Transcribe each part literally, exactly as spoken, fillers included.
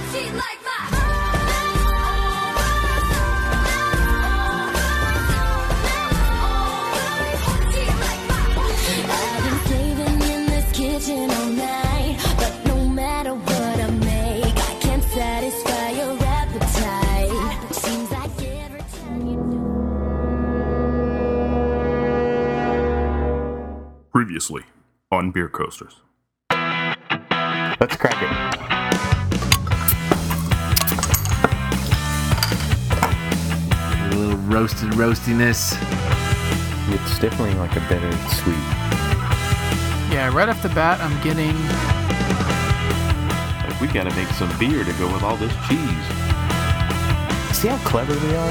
Previously on Beer Coasters. Let's crack it. A little roasted roastiness. It's definitely like a better sweet. Yeah, right off the bat, I'm getting... We gotta make some beer to go with all this cheese. See how clever we are?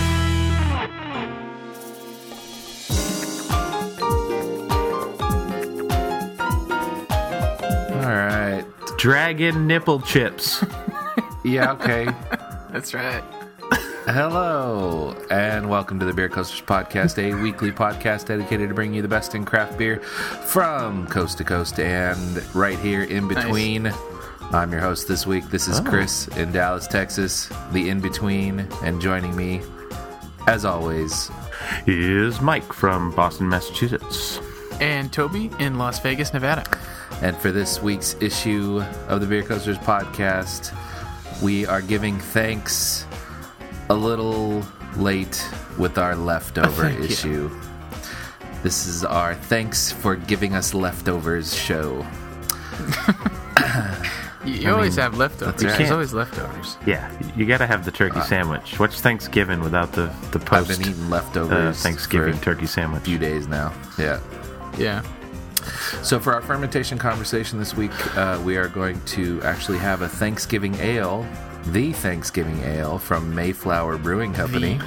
Alright. Dragon nipple chips. Yeah, okay. That's right. Hello, and welcome to the Beer Coasters Podcast, a weekly podcast dedicated to bringing you the best in craft beer from coast to coast and right here in between. Nice. I'm your host this week. This is oh. Chris in Dallas, Texas, the in-between, and joining me, as always, is Mike from Boston, Massachusetts. And Toby in Las Vegas, Nevada. And for this week's issue of the Beer Coasters Podcast, we are giving thanks a little late with our leftover issue. You. This is our thanks for giving us leftovers show. You, you always mean, have leftovers. Right. There's always leftovers. Yeah, you got to have the turkey uh, sandwich. What's Thanksgiving without the, the post? I've been eating leftovers uh, Thanksgiving for turkey sandwich. A few days now. Yeah. Yeah. So for our fermentation conversation this week, uh, we are going to actually have a Thanksgiving ale, the Thanksgiving ale from Mayflower Brewing Company.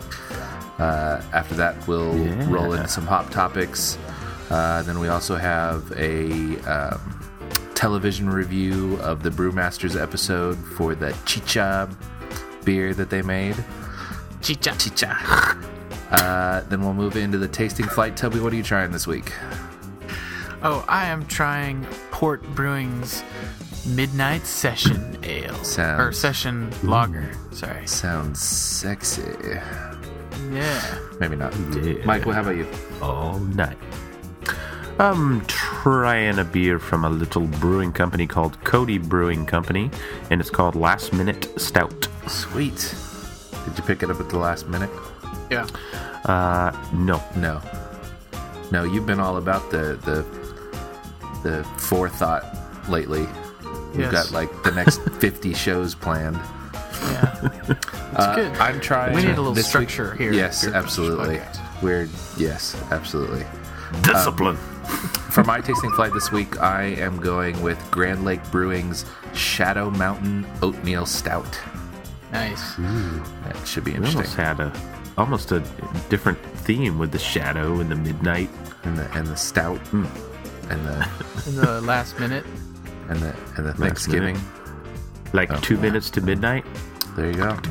Uh, after that, we'll yeah. roll into some hop topics. Uh, then we also have a um, television review of the Brewmasters episode for the Chicha beer that they made. Chicha. Chicha. Uh, then we'll move into the tasting flight. Toby, what are you trying this week? Oh, I am trying Port Brewing's Midnight Session Ale. Sounds, or Session Lager, sorry. Sounds sexy. Yeah. Maybe not. Yeah. Michael, how about you? All night. I'm trying a beer from a little brewing company called Cody Brewing Company, and it's called Last Minute Stout. Sweet. Did you pick it up at the last minute? Yeah. Uh, no. No. No, you've been all about the the the forethought lately. You've yes. got like the next fifty shows planned. Yeah. It's uh, good. I'm trying. We need a little this structure week. here. Yes, absolutely. We're yes, absolutely. Discipline. Um, for my tasting flight this week, I am going with Grand Lake Brewing's Shadow Mountain Oatmeal Stout. Nice. Ooh, that should be we interesting. Almost had a almost a different theme with the shadow and the midnight and the and the stout mm. and the and the last minute and the and the Thanksgiving. Minute. Like oh, two wow. minutes to midnight. There you go.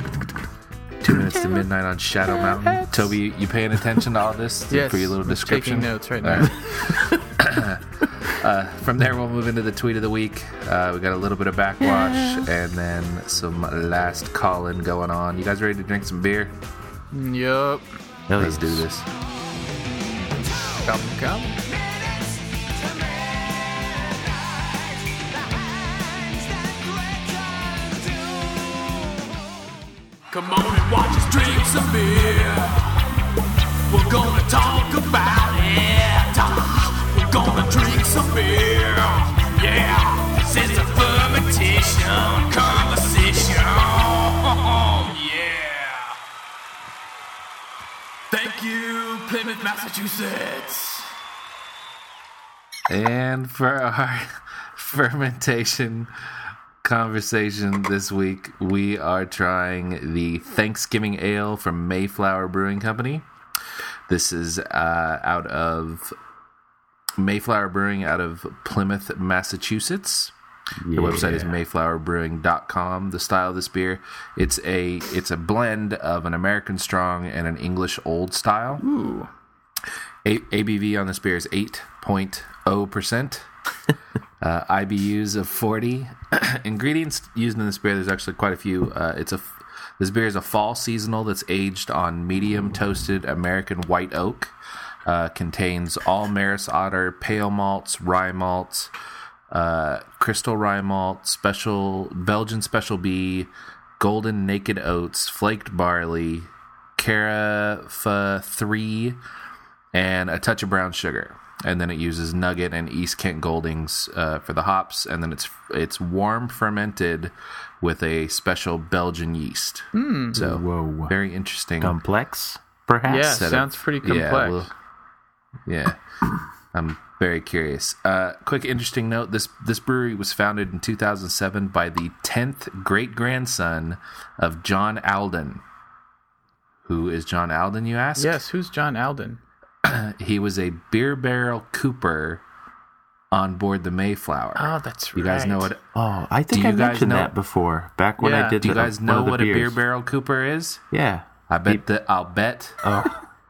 Two minutes to midnight on Shadow Mountain. Toby, you paying attention to all this yes, for your little description? Taking notes right now. Right. uh, from there, we'll move into the tweet of the week. Uh, we got a little bit of backwash and then some last call-in going on. You guys ready to drink some beer? Yup. Let's do this. Come, come. Come on and watch us drink some beer. We're gonna talk about it. We're gonna drink some beer. Yeah, this is a fermentation conversation. Yeah. Thank you, Plymouth, Massachusetts. And for our fermentation conversation this week, we are trying the Thanksgiving Ale from Mayflower Brewing Company. This is uh, out of Mayflower Brewing out of Plymouth, Massachusetts. Yeah. The website is mayflower brewing dot com. The style of this beer, it's a it's a blend of an American strong and an English old style. Ooh. A- ABV on this beer is eight point zero percent. uh, I B Us of forty. Ingredients used in this beer, there's actually quite a few. Uh, it's a This beer is a fall seasonal that's aged on medium toasted American white oak. Uh, contains all Maris Otter, pale malts, rye malts, uh, crystal rye malt, special Belgian special B, golden naked oats, flaked barley, Carafa three, and a touch of brown sugar. And then it uses Nugget and East Kent Goldings uh, for the hops, and then it's it's warm fermented with a special Belgian yeast. Mm. So, Whoa. very interesting. Complex, perhaps? Yeah, setup. sounds pretty Yeah, complex. well, yeah. I'm very curious. Uh, quick interesting note: this this brewery was founded in two thousand seven by the tenth great grandson of John Alden. Who is John Alden? You ask. Yes, who's John Alden? He was a beer barrel cooper on board the Mayflower. Oh, that's right. You guys know what? Oh, I think Do I you guys mentioned know- that before. Back when Yeah. I did Do you the- guys one know of the what a beer beers. barrel cooper is? Yeah. I bet that I'll bet Oh,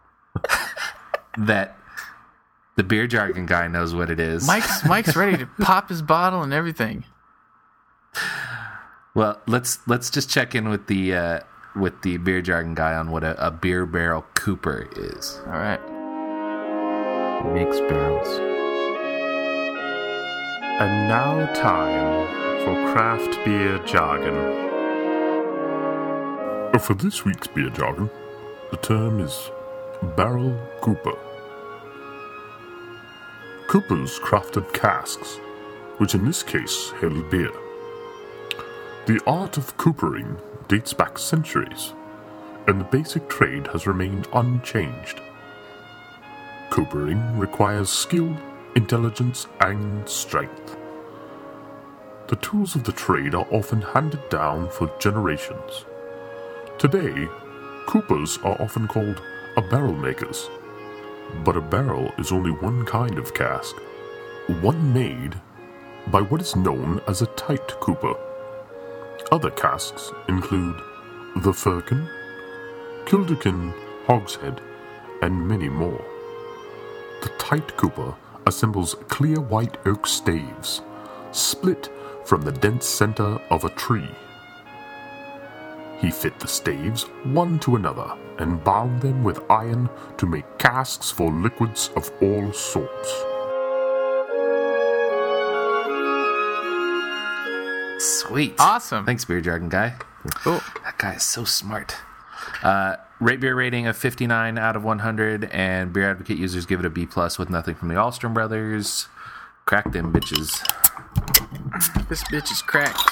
that the beer jargon guy knows what it is. Mike's Mike's ready to pop his bottle and everything. Well, let's let's just check in with the uh, with the beer jargon guy on what a, a beer barrel cooper is. All right. makes barrels. And now time for craft beer jargon. For this week's beer jargon, the term is barrel cooper. Coopers crafted casks, which in this case held beer. The art of coopering dates back centuries, and the basic trade has remained unchanged. Coopering requires skill, intelligence, and strength. The tools of the trade are often handed down for generations. Today, coopers are often called a barrel makers, but a barrel is only one kind of cask, one made by what is known as a tight cooper. Other casks include the firkin, kilderkin, hogshead, and many more. The tight cooper assembles clear white oak staves, split from the dense center of a tree. He fit the staves one to another and bound them with iron to make casks for liquids of all sorts. Sweet. Awesome. Thanks, beer jargon guy. Cool. That guy is so smart. Uh, rate beer rating of fifty-nine out of one hundred, and Beer Advocate users give it a B plus with nothing from the Ahlstrom brothers. Crack them bitches. This bitch is cracked.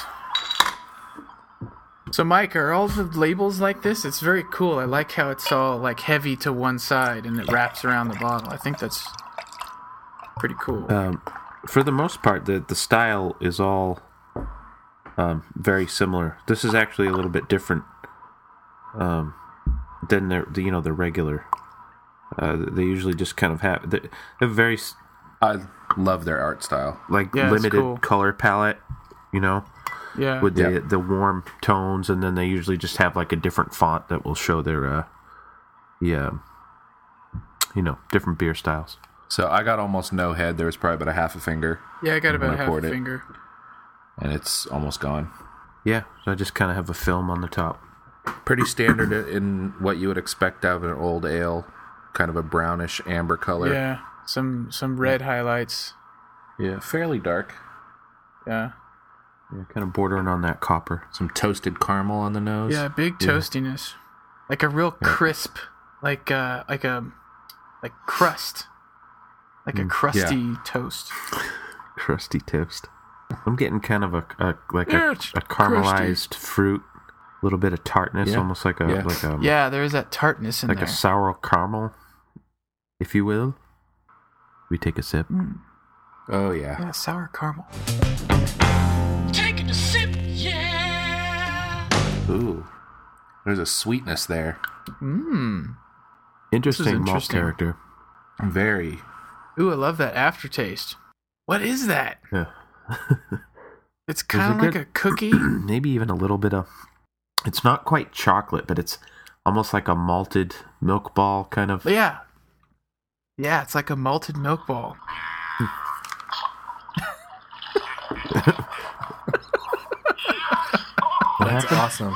So, Mike, are all the labels like this? It's very cool. I like how it's all like heavy to one side and it wraps around the bottle. I think that's pretty cool. Um, for the most part, the, the style is all um, very similar. This is actually a little bit different um, than the, the you know the regular. Uh, they usually just kind of have they have very s- I love their art style. like Yeah, it's limited cool. color palette, you know, Yeah. with the Yep. the warm tones, and then they usually just have like a different font that will show their uh, yeah, you know, different beer styles. So I got almost no head. There was probably about a half a finger, yeah, I got when about I half poured a it. finger. and it's almost gone. Yeah, so I just kind of have a film on the top. Pretty standard in what you would expect out of an old ale, kind of a brownish amber color. Yeah. Some some red highlights. Yeah, fairly dark. Yeah. Yeah, kind of bordering on that copper. Some toasted caramel on the nose. Yeah, big toastiness. Like a real crisp, like uh like a like crust. Like a crusty toast. Crusty toast. I'm getting kind of a, a like Yeah, a, it's a caramelized fruit, a little bit of tartness, Yeah. almost like a Yeah. like a Yeah, there is that tartness in like there. a sour caramel, if you will. We take a sip. Oh yeah. Yeah, sour caramel. Taking a sip, yeah. Ooh. There's a sweetness there. Mmm. Interesting, malt interesting. character. Very. Ooh, I love that aftertaste. What is that? Yeah. It's kind of a like good- a cookie. Maybe even a little bit of. It's not quite chocolate, but it's almost like a malted milk ball kind of. Yeah. Yeah, it's like a malted milk ball. That's happened? awesome.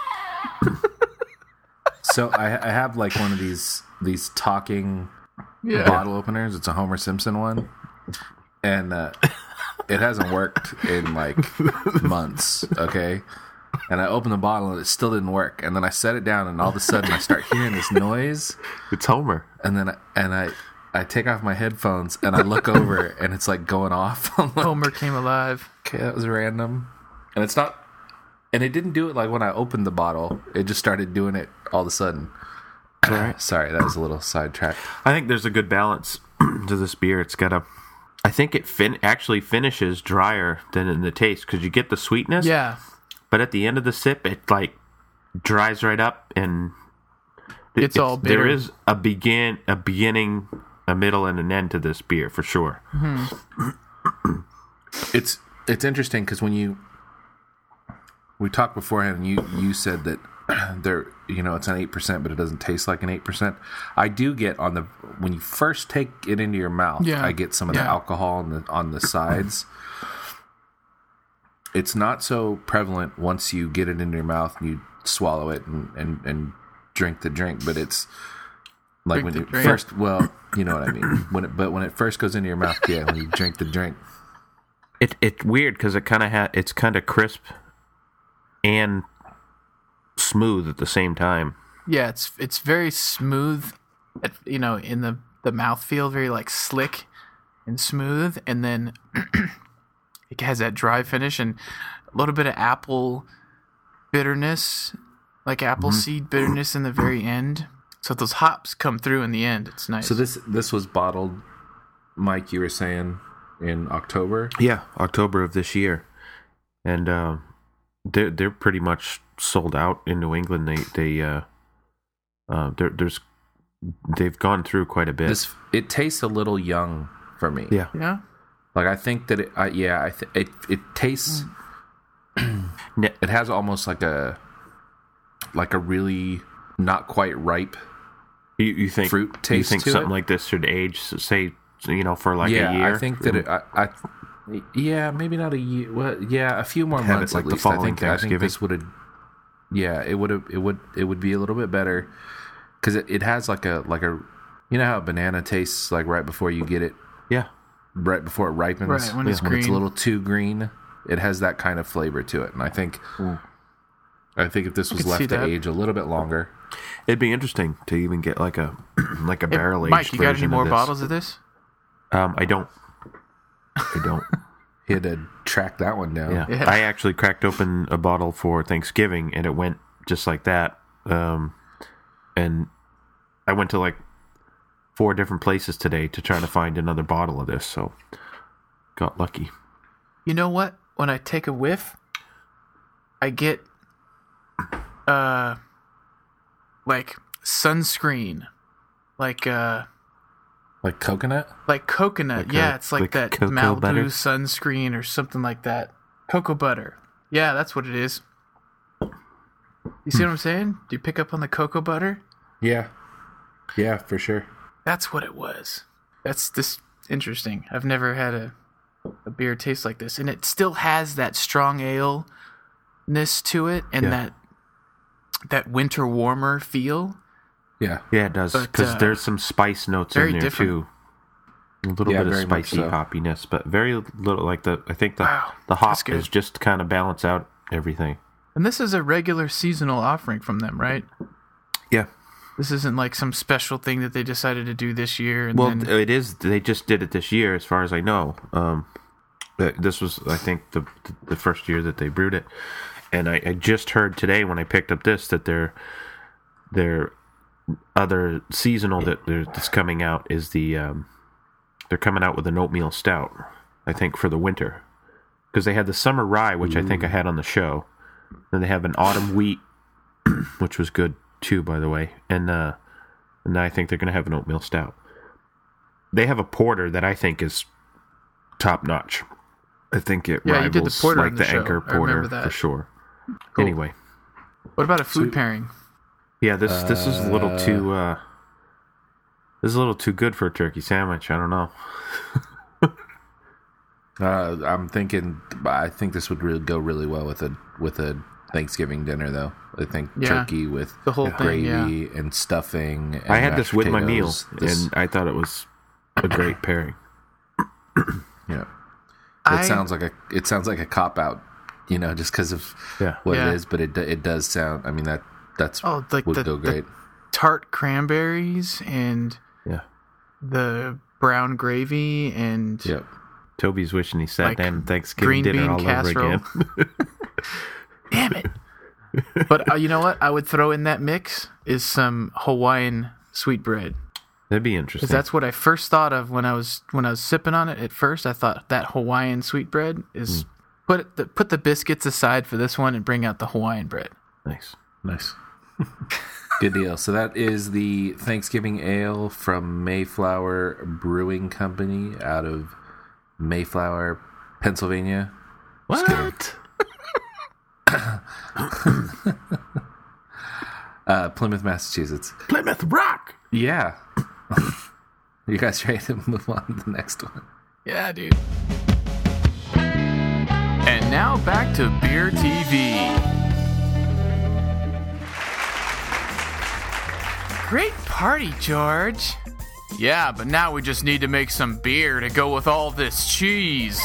So I, I have like one of these these talking Yeah. bottle openers. It's a Homer Simpson one, and uh, it hasn't worked in like months. Okay, and I opened the bottle and it still didn't work. And then I set it down, and all of a sudden I start hearing this noise. It's Homer. And then I, and I I take off my headphones and I look over and it's like going off. I'm like, Homer came alive. okay, that was random. And it's not, and it didn't do it like when I opened the bottle. It just started doing it all of a sudden. Right. Sorry, that was a little sidetracked. I think there's a good balance to this beer. It's got a, I think it fin- actually finishes drier than in the taste because you get the sweetness. Yeah. But at the end of the sip, it like dries right up and it- It's all bitter. There is a begin, a beginning, a middle, and an end to this beer for sure. It's it's interesting because when you we talked beforehand, and you you said that there, you know, it's an eight percent, but it doesn't taste like an eight percent. I do get on the when you first take it into your mouth, Yeah. I get some of the Yeah. alcohol on the on the sides. It's not so prevalent once you get it into your mouth and you swallow it and and, and drink the drink, but it's like Drink when the you drink. first, well, you know what I mean. When it, but when it first goes into your mouth, yeah, when you drink the drink. It it's weird because it kind of ha- it's kind of crisp and smooth at the same time. Yeah, it's it's very smooth, at, you know, in the the mouthfeel, very like slick and smooth, and then it has that dry finish and a little bit of apple bitterness, like apple Mm-hmm. seed bitterness in the very end. So those hops come through in the end. It's nice. So this this was bottled, Mike, you were saying, in October? Yeah, October of this year, and uh, they're they're pretty much sold out in New England. They they uh, uh, there there's they've gone through quite a bit. This it tastes a little young for me. yeah, yeah. Like I think that it I, yeah, I th- it it tastes Ne- it has almost like a like a really not quite ripe. you, you think fruit you taste think to something it? like this should age, say, you know, for like yeah, a year? I think that it I, I yeah, maybe not a year. Well, yeah, a few more Have it months like at the least. I following think I think Thanksgiving. this would have yeah, it would have it would it would be a little bit better cuz it, it has like a like a you know how a banana tastes like right before you get it, yeah, right before it ripens, Right, when it's when it's a green. little too green, it has that kind of flavor to it. And I think I think if this was could see left to that. age a little bit longer, it'd be interesting to even get like a like a Hey, barrel aged Mike, you got any version more of this. bottles of this? Um, I don't. I don't. he had to track that one down. Yeah. Yeah. I actually cracked open a bottle for Thanksgiving, and it went just like that. Um, and I went to like four different places today to try to find another bottle of this, so got lucky. You know what? When I take a whiff, I get uh like sunscreen. Like uh Like coconut? like coconut. Like yeah, a- it's like, like that cocoa Malibu butter? sunscreen or something like that. Cocoa butter. Yeah, that's what it is. You see what I'm saying? Do you pick up on the cocoa butter? Yeah. Yeah, for sure. That's what it was. That's this interesting. I've never had a a beer taste like this, and it still has that strong ale ness to it, and Yeah. that that winter warmer feel. Yeah. Yeah, it does, But, because uh, there's some spice notes very in there different. too. A little Yeah, bit of very much spicy so. hoppiness, but very little. Like the, I think the Wow, the that's hop good. is just kind of balance out everything. And this is a regular seasonal offering from them, right? Yeah. This isn't like some special thing that they decided to do this year. And Well, then, it is. They just did it this year, as far as I know. Um, but this was, I think, the the first year that they brewed it. And I, I just heard today when I picked up this that their their other seasonal that they're- that's coming out is the um, they're coming out with an oatmeal stout. I think for the winter, because they had the summer rye, which I think I had on the show. Then they have an autumn wheat, which was good too, by the way. And uh, and I think they're going to have an oatmeal stout. They have a porter that I think is top notch. I think it Yeah, you rivals did the porter like on the, the show. Anchor I remember porter that. for sure. Cool. Anyway, what about a food pairing? yeah, this this is a little too uh, this is a little too good for a turkey sandwich. I don't know. Uh, I'm thinking I think this would really go really well with a with a Thanksgiving dinner, though. I think Yeah. turkey with The whole thing, gravy and stuffing. And I had mashed this with my meal, potatoes. This- and I thought it was a great pairing. yeah, it I- sounds like a it sounds like a cop out, you know, just because of Yeah. what Yeah. it is. But it do- it does sound. I mean that that's Oh, like would the- go the- great. Tart cranberries and Yeah. the brown gravy and Yep. Toby's wishing he sat Like down at Thanksgiving green dinner bean all casserole. over again. damn it. But uh, you know what? I would throw in that mix is some Hawaiian sweetbread. That'd be interesting. Because that's what I first thought of when I was when I was sipping on it. At first, I thought that Hawaiian sweetbread is put it, the, put the biscuits aside for this one and bring out the Hawaiian bread. nice. Nice. Good deal. So that is the Thanksgiving ale from Mayflower Brewing Company out of Mayflower, Pennsylvania. Just kidding. What? Uh, Plymouth, Massachusetts. Plymouth Rock. Yeah. You guys ready to move on to the next one? Yeah, dude. And now back to Beer T V. Great party, George. Yeah, but now we just need to make some beer to go with all this cheese.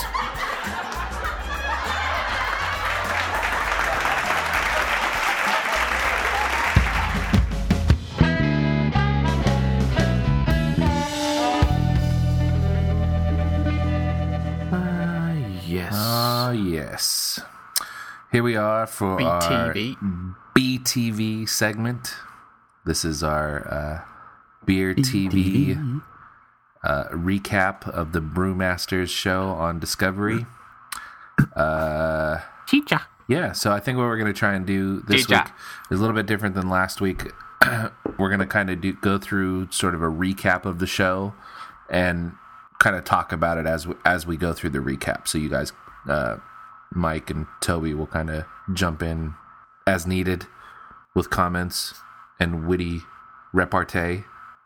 Yes. Ah, yes. Here we are for B T our V. B T V segment. This is our uh, Beer T V uh, recap of the Brewmasters show on Discovery. Uh, Chicha. yeah, so I think what we're going to try and do this Chicha. week is a little bit different than last week. We're going to kind of do, go through sort of a recap of the show and kind of talk about it as we, as we go through the recap. So you guys, uh, Mike and Toby, will kind of jump in as needed with comments and witty repartee.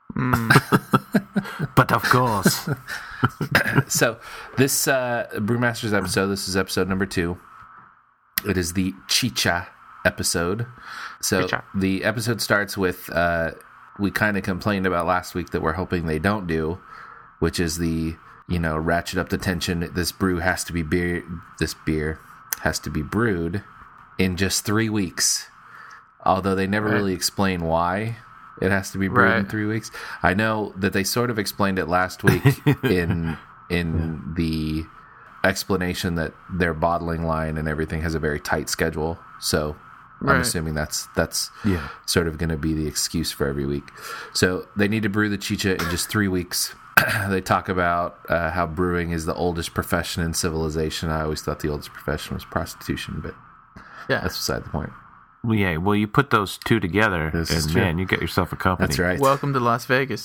But of course. So this uh, Brewmasters episode, this is episode number two. It is the Chicha episode. So Chicha. the episode starts with, uh, we kind of complained about last week that we're hoping they don't do, which is the, you know, ratchet up the tension. This brew has to be beer. This beer has to be brewed in just three weeks. Although they never Right. really explain why it has to be brewed in Right. three weeks. I know that they sort of explained it last week in in the explanation that their bottling line and everything has a very tight schedule. So I'm Right. assuming that's that's Yeah. sort of going to be the excuse for every week. So they need to brew the chicha in just three weeks. They talk about uh, how brewing is the oldest profession in civilization. I always thought the oldest profession was prostitution, but Yeah. that's beside the point. Well, yeah, well, you put those two together, This is and true. man, you get yourself a company. That's right. Welcome to Las Vegas.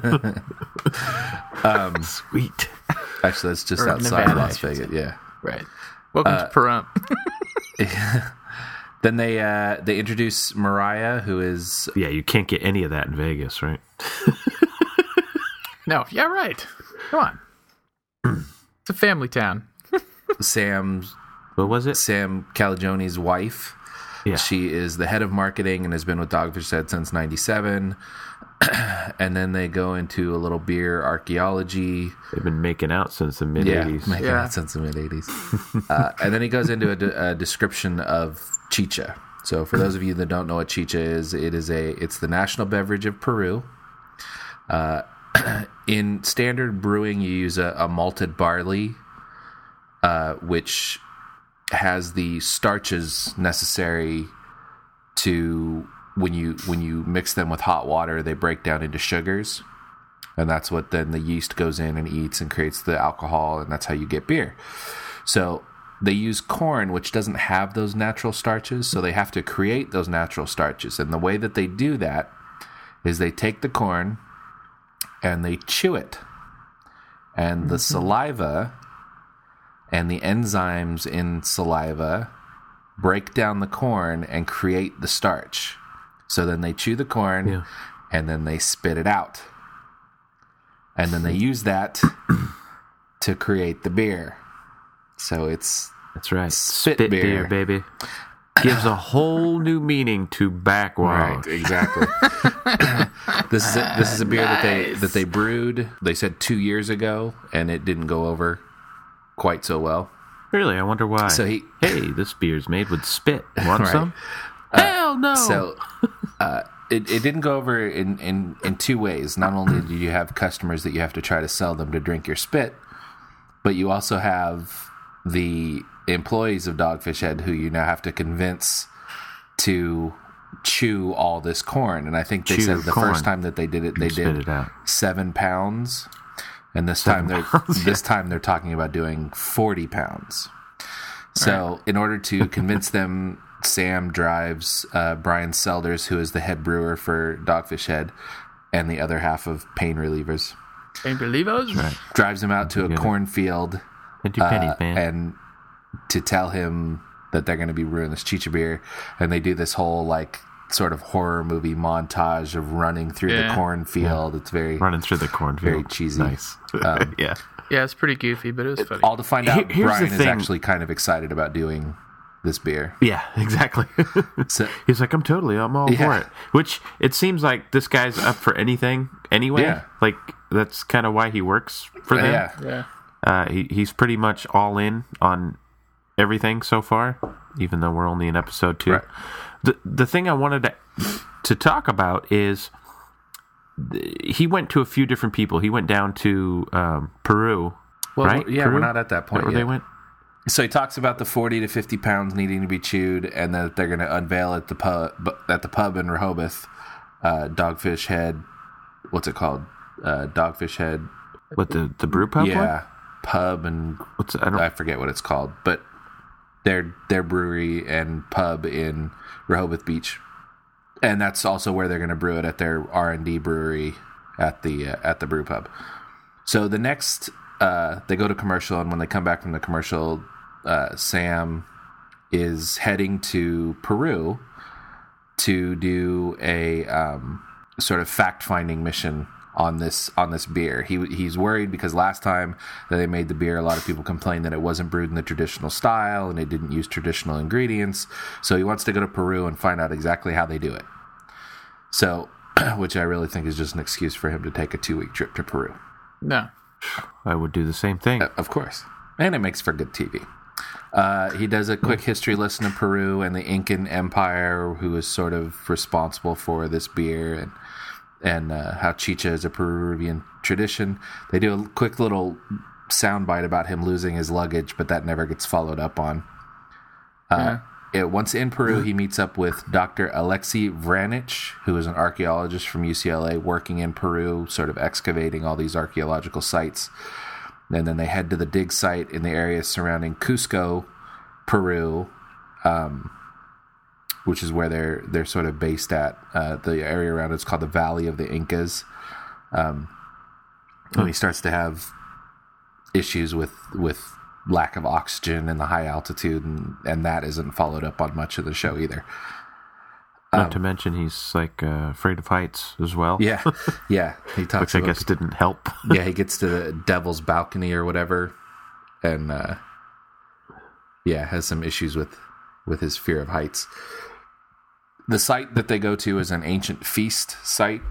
Sweet. Actually, that's just Or outside Nevada, I Las should Vegas. Yeah. Right. Welcome to Pahrump. Then they uh, they introduce Mariah, who is Yeah, you can't get any of that in Vegas, right? No, yeah, right. Come on. It's a family town. Sam What was it? Sam Calagioni's wife. Yeah. She is the head of marketing and has been with Dogfish Head since ninety-seven. And then they go into a little beer archaeology. They've been making out since the mid Yeah, eighties. making Yeah. out since the mid eighties. uh, and then he goes into a, de- a description of chicha. So for those of you that don't know what chicha is, it is a it's the national beverage of Peru. Uh, in standard brewing, you use a, a malted barley, uh, which has the starches necessary to when you when you mix them with hot water, they break down into sugars, and that's what then the yeast goes in and eats and creates the alcohol, and that's how you get beer. So they use corn, which doesn't have those natural starches, so they have to create those natural starches. And the way that they do that is they take the corn and they chew it, and the saliva and the enzymes in saliva break down the corn and create the starch. So then they chew the corn, Yeah. and then they spit it out. And then they use that to create the beer. So it's That's right. Spit Spit beer. beer, baby. gives a whole new meaning to backwash. Right, exactly. This is a, this is a beer that they that they brewed. They said two years ago, and it didn't go over quite so well. Really, I wonder why. So he- hey, this beer's made with spit. Want Right. some? Hell no. So uh, it it didn't go over in, in in two ways. Not only do you have customers that you have to try to sell them to drink your spit, but you also have the employees of Dogfish Head who you now have to convince to chew all this corn. And I think they Chew said the corn. first time that they did it, they Spit did it out. seven pounds, and this Seven time they're pounds, this time they're talking about doing forty pounds. So in order to convince them, Sam drives uh, Brian Selders, who is the head brewer for Dogfish Head, and the other half of Pain Relievers, Can't believe those. Right. drives him out to a Yeah. cornfield And your pennies, uh, man. and to tell him that they're going to be brewing this chicha beer, and they do this whole like sort of horror movie montage of running through Yeah. the cornfield. It's very Running through the cornfield. very cheesy. Nice. Um, yeah. Yeah, it's pretty goofy, but it was funny. all to find out Here- here's Brian the is thing. actually kind of excited about doing this beer. Yeah, exactly. So He's like, I'm totally, I'm all Yeah. for it. Which it seems like this guy's up for anything anyway. Yeah. Like that's kind of why he works for them. yeah, yeah. Uh, he, he's pretty much all in on everything so far, even though we're only in episode two. Right. The the thing I wanted to to talk about is th- he went to a few different people. He went down to um, Peru, well, right? yeah, Peru? we're not at that Is point that where yet. they went? So he talks about the forty to fifty pounds needing to be chewed, and that they're going to unveil at the pub at the pub in Rehoboth, uh, Dogfish Head. What's it called? Uh, Dogfish Head. What the the brew pub? yeah, one? pub and What's I don't. I forget what it's called, but their their brewery and pub in Rehoboth Beach, and that's also where they're going to brew it at their R and D brewery at the uh, at the brew pub. So the next, uh, they go to commercial, and when they come back from the commercial, uh, Sam is heading to Peru to do a um, sort of fact finding mission on this on this beer. He he's worried because last time that they made the beer, a lot of people complained that it wasn't brewed in the traditional style and it didn't use traditional ingredients. So he wants to go to Peru and find out exactly how they do it. So, which I really think is just an excuse for him to take a two week trip to Peru. No. I would do the same thing. Uh, Of course. And it makes for good T V. Uh, he does a quick history lesson of Peru and the Incan Empire, who is sort of responsible for this beer, and and uh, how chicha is a Peruvian tradition. They do a quick little soundbite about him losing his luggage, but that never gets followed up on. Uh, it, once in Peru, he meets up with Doctor Alexei Vranich, who is an archaeologist from U C L A working in Peru, sort of excavating all these archaeological sites. And then they head to the dig site in the area surrounding Cusco, Peru, um, which is where they're they're sort of based at. Uh, the area around it's called the Valley of the Incas. Um, and he starts to have issues with with lack of oxygen and the high altitude, and, and that isn't followed up on much of the show either. Not to mention he's like uh, afraid of heights as well. Yeah, yeah. He talks Which I about guess didn't help. yeah, he gets to the devil's balcony or whatever, and uh, yeah, has some issues with with his fear of heights. The site that they go to is an ancient feast site.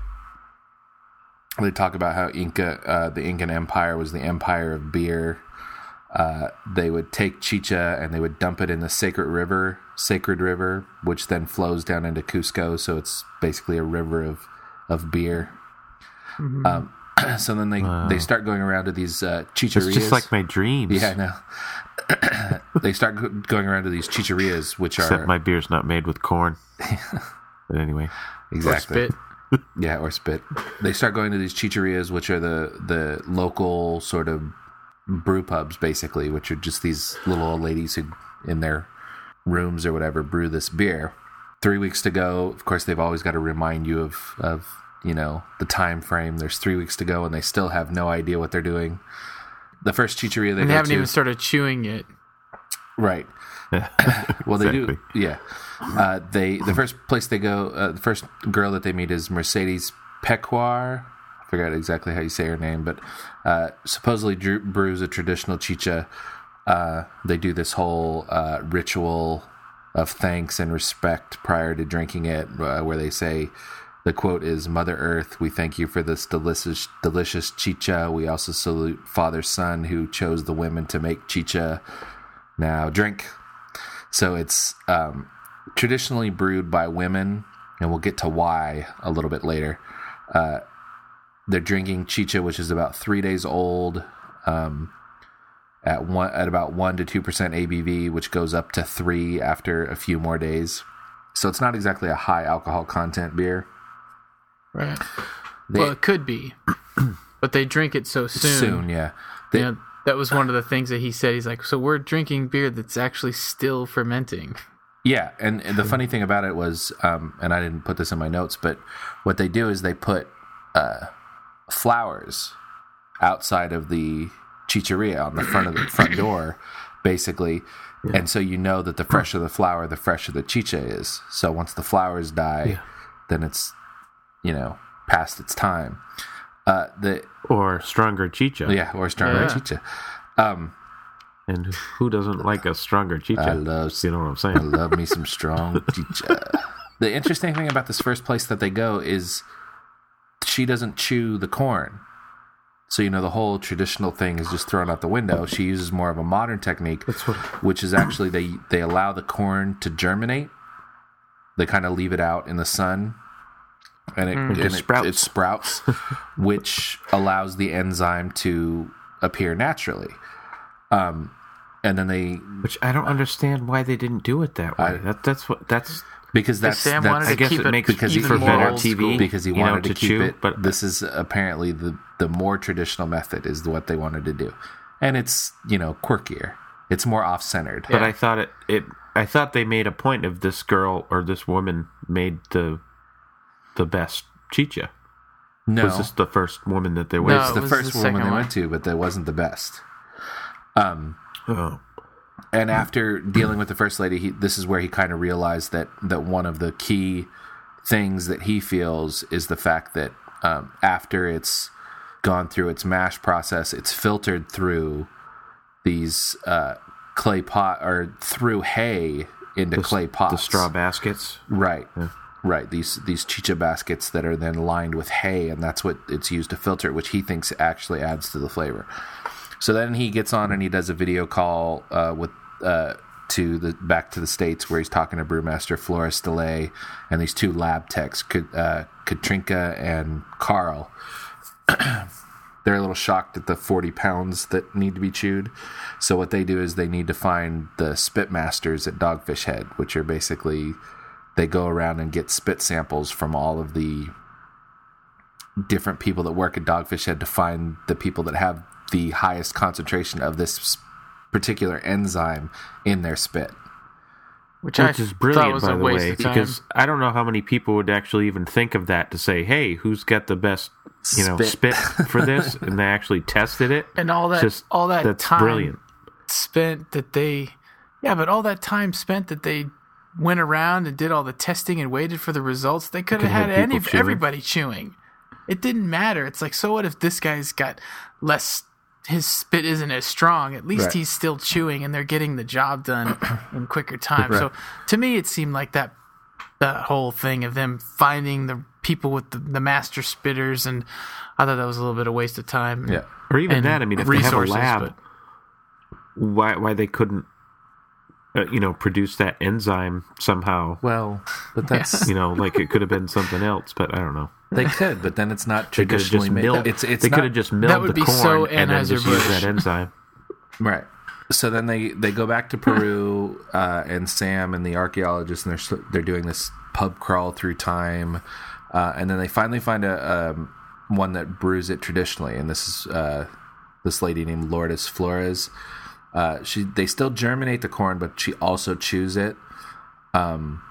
They talk about how Inca, uh, the Incan Empire, was the empire of beer. Uh, they would take chicha and they would dump it in the sacred river, sacred river, which then flows down into Cusco. So it's basically a river of of beer. Mm-hmm. Um, so then they, Wow. they start going around to these uh, chicharias. It's just like my dreams. Yeah, I know. They start go- going around to these chicharias, which Except are my beer's not made with corn. But anyway. exactly Spit. yeah, or spit. They start going to these chicharias, which are the the local sort of brew pubs, basically, which are just these little old ladies who, in their rooms or whatever, brew this beer. Three weeks to go. Of course, they've always got to remind you of of you know the time frame. There's three weeks to go, and they still have no idea what they're doing. The first chicharia they And go they haven't to, even started chewing yet. right? Well, they do. Exactly. Yeah. Uh, they the first place they go, uh, the first girl that they meet is Mercedes Pecuar. I forgot exactly how you say her name, but uh, supposedly drew, brews a traditional chicha. Uh, they do this whole uh, ritual of thanks and respect prior to drinking it, uh, where they say, the quote is, "Mother Earth, we thank you for this delicious, delicious chicha. We also salute Father Sun, who chose the women to make chicha. Now drink." So it's um, traditionally brewed by women, and we'll get to why a little bit later. Uh, they're drinking chicha, which is about three days old, um, at one at about one to two percent A B V, which goes up to three after a few more days. So it's not exactly a high alcohol content beer. Right. They, Well, it could be, but they drink it so soon. soon, yeah. They, You know, that was one of the things that he said. He's like, so we're drinking beer that's actually still fermenting. Yeah, and, and the funny thing about it was, um, and I didn't put this in my notes, but what they do is they put uh, flowers outside of the chicheria on the front of the front door, basically. Yeah. And so you know that the fresher the flower, the fresher the chicha is. So once the flowers die, yeah. then it's, you know, past its time. Uh, the Or stronger chicha. Yeah, or stronger Yeah. chicha. Um, and who doesn't like a stronger chicha? I love, you know what I'm saying? I love me some strong chicha. The interesting thing about this first place that they go is she doesn't chew the corn. So, you know, the whole traditional thing is just thrown out the window. She uses more of a modern technique, That's what... which is actually they, they allow the corn to germinate. They kind of leave it out in the sun. And it, Mm. and It it sprouts. it sprouts, which allows the enzyme to appear naturally. Um, and then they... Which I don't understand why they didn't do it that way. I- that, that's what... That's... Because that's, Sam that's wanted to I guess keep it it makes because he even for more better old T V. school. because he you know, wanted to, to keep chew, it. but This is apparently the, the more traditional method is what they wanted to do. And it's, you know, quirkier. It's more off-centered. But I thought it, it. I thought they made a point of this girl or this woman made the the best chicha. No, Was this the first woman that they No, went? it's it the was first the woman second they one. went to, but that wasn't the best. Um, Oh. and after dealing with the first lady, he, this is where he kind of realized that that one of the key things that he feels is the fact that um, after it's gone through its mash process, it's filtered through these uh, clay pot or through hay into The, clay pots. the straw baskets. Right. Right. These these chicha baskets that are then lined with hay, and that's what it's used to filter, which he thinks actually adds to the flavor. So then he gets on and he does a video call uh, with uh, to the back to the States where he's talking to Brewmaster Flores DeLay and these two lab techs, uh, Katrinka and Carl. They're a little shocked at the forty pounds that need to be chewed. So what they do is they need to find the spit masters at Dogfish Head, which are basically... They go around and get spit samples from all of the different people that work at Dogfish Head to find the people that have the highest concentration of this particular enzyme in their spit. Which, I Which is thought brilliant, was by a the waste way, of time. because I don't know how many people would actually even think of that to say, "Hey, who's got the best, you know, Spit. spit for this?" And they actually tested it. and all that, Just all that that's time brilliant. spent that they, yeah, but all that time spent that they went around and did all the testing and waited for the results, they could have could have had had any people chewing. everybody chewing. It didn't matter. It's like, so what if this guy's got less? His spit isn't as strong. At least Right. he's still chewing, and they're getting the job done in quicker time. Right. So to me, it seemed like that that whole thing of them finding the people with the, the master spitters, and I thought that was a little bit of waste of time. Yeah. Or even and that. I mean, if they have a resources, lab, but- why why they couldn't, uh, you know, produce that enzyme somehow? Well, but that's You know, like it could have been something else, but I don't know. they could, but then it's not They could have traditionally just made. milled. It's it's they not, could have just milled would the be corn so and then just Anheuser-Busch. used that enzyme. Right. So then they, they go back to Peru, uh, and Sam and the archaeologist, and they're they're doing this pub crawl through time, uh, and then they finally find a um, one that brews it traditionally, and this is uh, this lady named Lourdes Flores. Uh, she they still germinate the corn, but she also chews it. Um,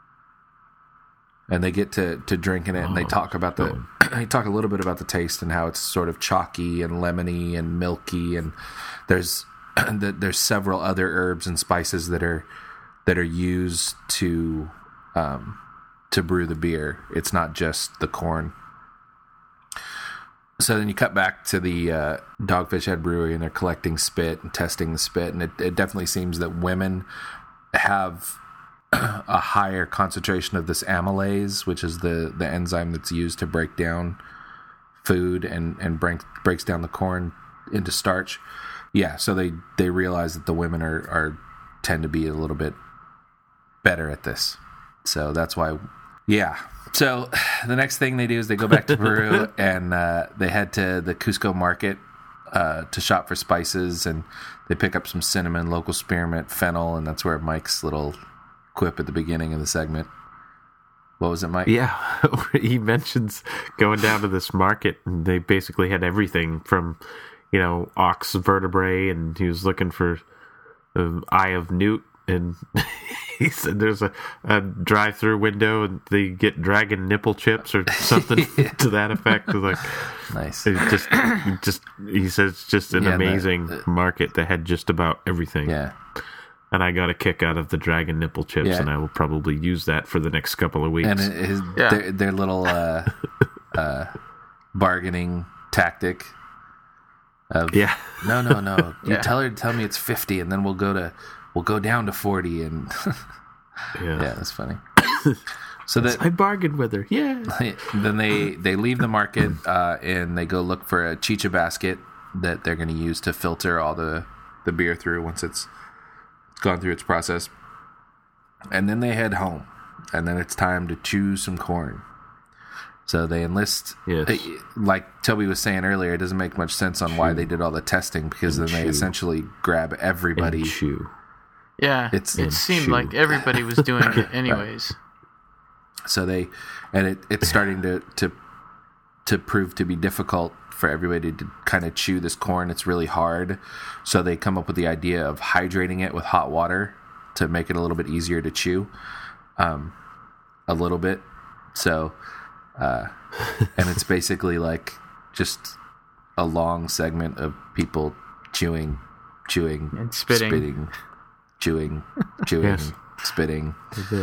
and they get to, to drinking it, and they talk about the they talk a little bit about the taste and how it's sort of chalky and lemony and milky, and there's there's several other herbs and spices that are that are used to um, to brew the beer. It's not just the corn. So then you cut back to the uh, Dogfish Head Brewery, and they're collecting spit and testing the spit, and it, it definitely seems that women have a higher concentration of this amylase, which is the, the enzyme that's used to break down food and, and break, breaks down the corn into starch. Yeah, so they, they realize that the women are, are tend to be a little bit better at this. So that's why, yeah. So the next thing they do is they go back to Peru and uh, they head to the Cusco market uh, to shop for spices, and they pick up some cinnamon, local spearmint, fennel, and that's where Mike's little quip at the beginning of the segment. What was it, Mike? Yeah, he mentions going down to this market, and they basically had everything from, you know, ox vertebrae, and he was looking for the eye of newt, and he said there's a, a drive-through window, and they get dragon nipple chips or something yeah. to that effect. It was like, nice. It just, just he says, it's just an yeah, amazing the, the, market that had just about everything. Yeah. And I got a kick out of the dragon nipple chips, yeah. and I will probably use that for the next couple of weeks. And it is yeah. their, their little uh, uh, bargaining tactic. Of, yeah. No, no, no. You yeah. tell her to tell me it's fifty, and then we'll go to we'll go down to forty, and yeah. yeah, that's funny. So that I bargained with her. Yeah. Then they they leave the market uh, and they go look for a chicha basket that they're going to use to filter all the, the beer through once it's it's gone through its process. And then they head home, and then it's time to chew some corn. So they enlist, yes. like Toby was saying earlier, it doesn't make much sense on chew. Why they did all the testing, because and then chew. they essentially grab everybody. And chew. Yeah, It's, it and seemed chew. like everybody was doing it anyways. Right. So they, and it, it's starting to, to to prove to be difficult for everybody to kind of chew this corn. It's really hard. So they come up with the idea of hydrating it with hot water to make it a little bit easier to chew, um, a little bit. So... Uh, and it's basically like just a long segment of people chewing, chewing, and spitting, spitting chewing, chewing, yes. spitting.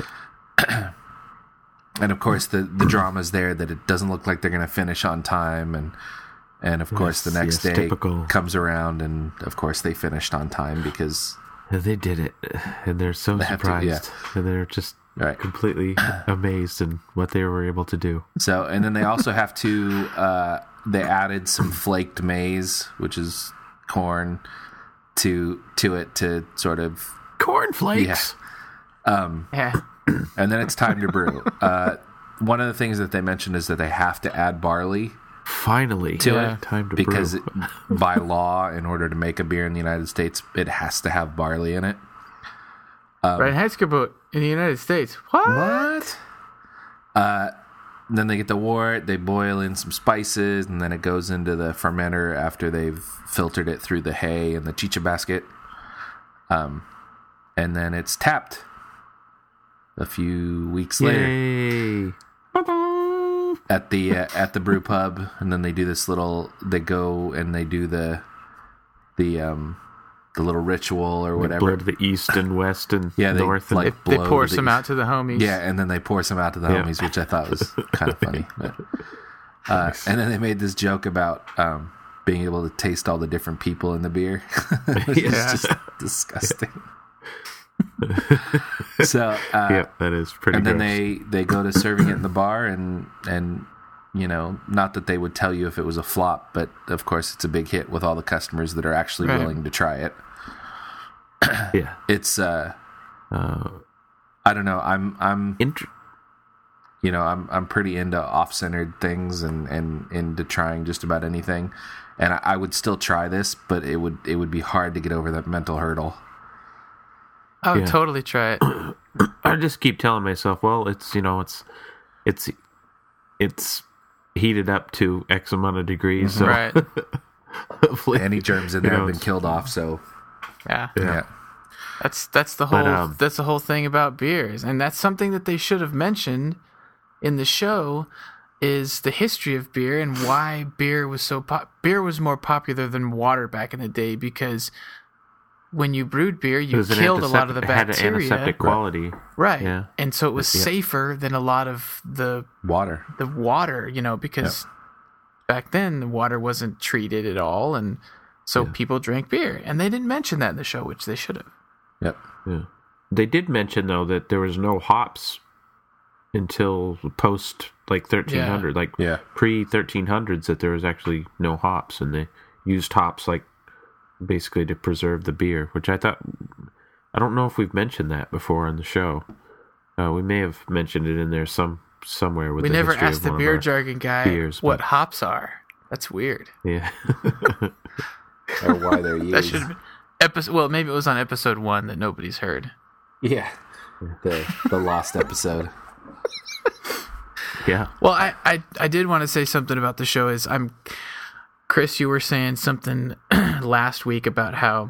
And of course, the the drama's there that it doesn't look like they're going to finish on time, and and of course yes, the next yes, day typical. comes around, and of course they finished on time because they did it, and they're so they surprised, to, yeah. and they're just. Right. Completely amazed in what they were able to do. So, and then they also have to, uh, they added some flaked maize, which is corn, to to it to sort of... Cornflakes! Yeah. Um, yeah. And then it's time to brew. Uh, one of the things that they mentioned is that they have to add barley Finally. to Yeah. it. Time to because brew. It, by law, in order to make a beer in the United States, it has to have barley in it. Um, Reinheitsgebot in the United States. What? What? Uh, then they get the wort, they boil in some spices, and then it goes into the fermenter after they've filtered it through the hay and the chicha basket. Um, and then it's tapped a few weeks later Yay. at the uh, at the brew pub, and then they do this little. They go and they do the the um. the little ritual or whatever. Blow to the east and west and yeah, they, north. like, and They blow pour to the some east. out to the homies. Yeah, and then they pour some out to the Yeah. homies, which I thought was kind of funny. But, uh, and then they made this joke about um, being able to taste all the different people in the beer, which Yeah. is just disgusting. so, uh, yeah, that is pretty and then gross. they, they go to serving it in the bar, and and you know, not that they would tell you if it was a flop, but of course it's a big hit with all the customers that are actually Right. willing to try it. Yeah. It's uh, Uh, I don't know. I'm I'm int- you know I'm I'm pretty into off-centered things and, and into trying just about anything, and I, I would still try this, but it would it would be hard to get over that mental hurdle. I would Yeah. totally try it. I just keep telling myself, well, it's, you know, it's, it's, it's heated up to X amount of degrees. So Right. hopefully, Any germs in you there know, have been killed off, so Yeah. yeah. That's that's the whole But, um, that's the whole thing about beers, and that's something that they should have mentioned in the show is the history of beer and why beer was so pop- beer was more popular than water back in the day, because when you brewed beer, it you was an killed a lot of the antiseptic- it had an bacteria, antiseptic quality. right? Yeah. And so it was Yeah. safer than a lot of the Water. the water, you know, because back then the water wasn't treated at all, and so Yeah. people drank beer, and they didn't mention that in the show, which they should have. Yep. Yeah. They did mention though that there was no hops until post like thirteen hundred, Yeah. like Yeah. pre thirteen hundreds, that there was actually no hops, and they used hops like basically to preserve the beer, which I thought, I don't know if we've mentioned that before on the show. Uh, we may have mentioned it in there some somewhere with We the never history asked of the one of beer our jargon guy beers, what but- hops are. That's weird. Yeah. Or why they're used. That should have been episode. Well, maybe it was on episode one that nobody's heard. Yeah. The the lost episode. Yeah. Well, I, I, I did want to say something about the show. Is I'm Chris, you were saying something last week about how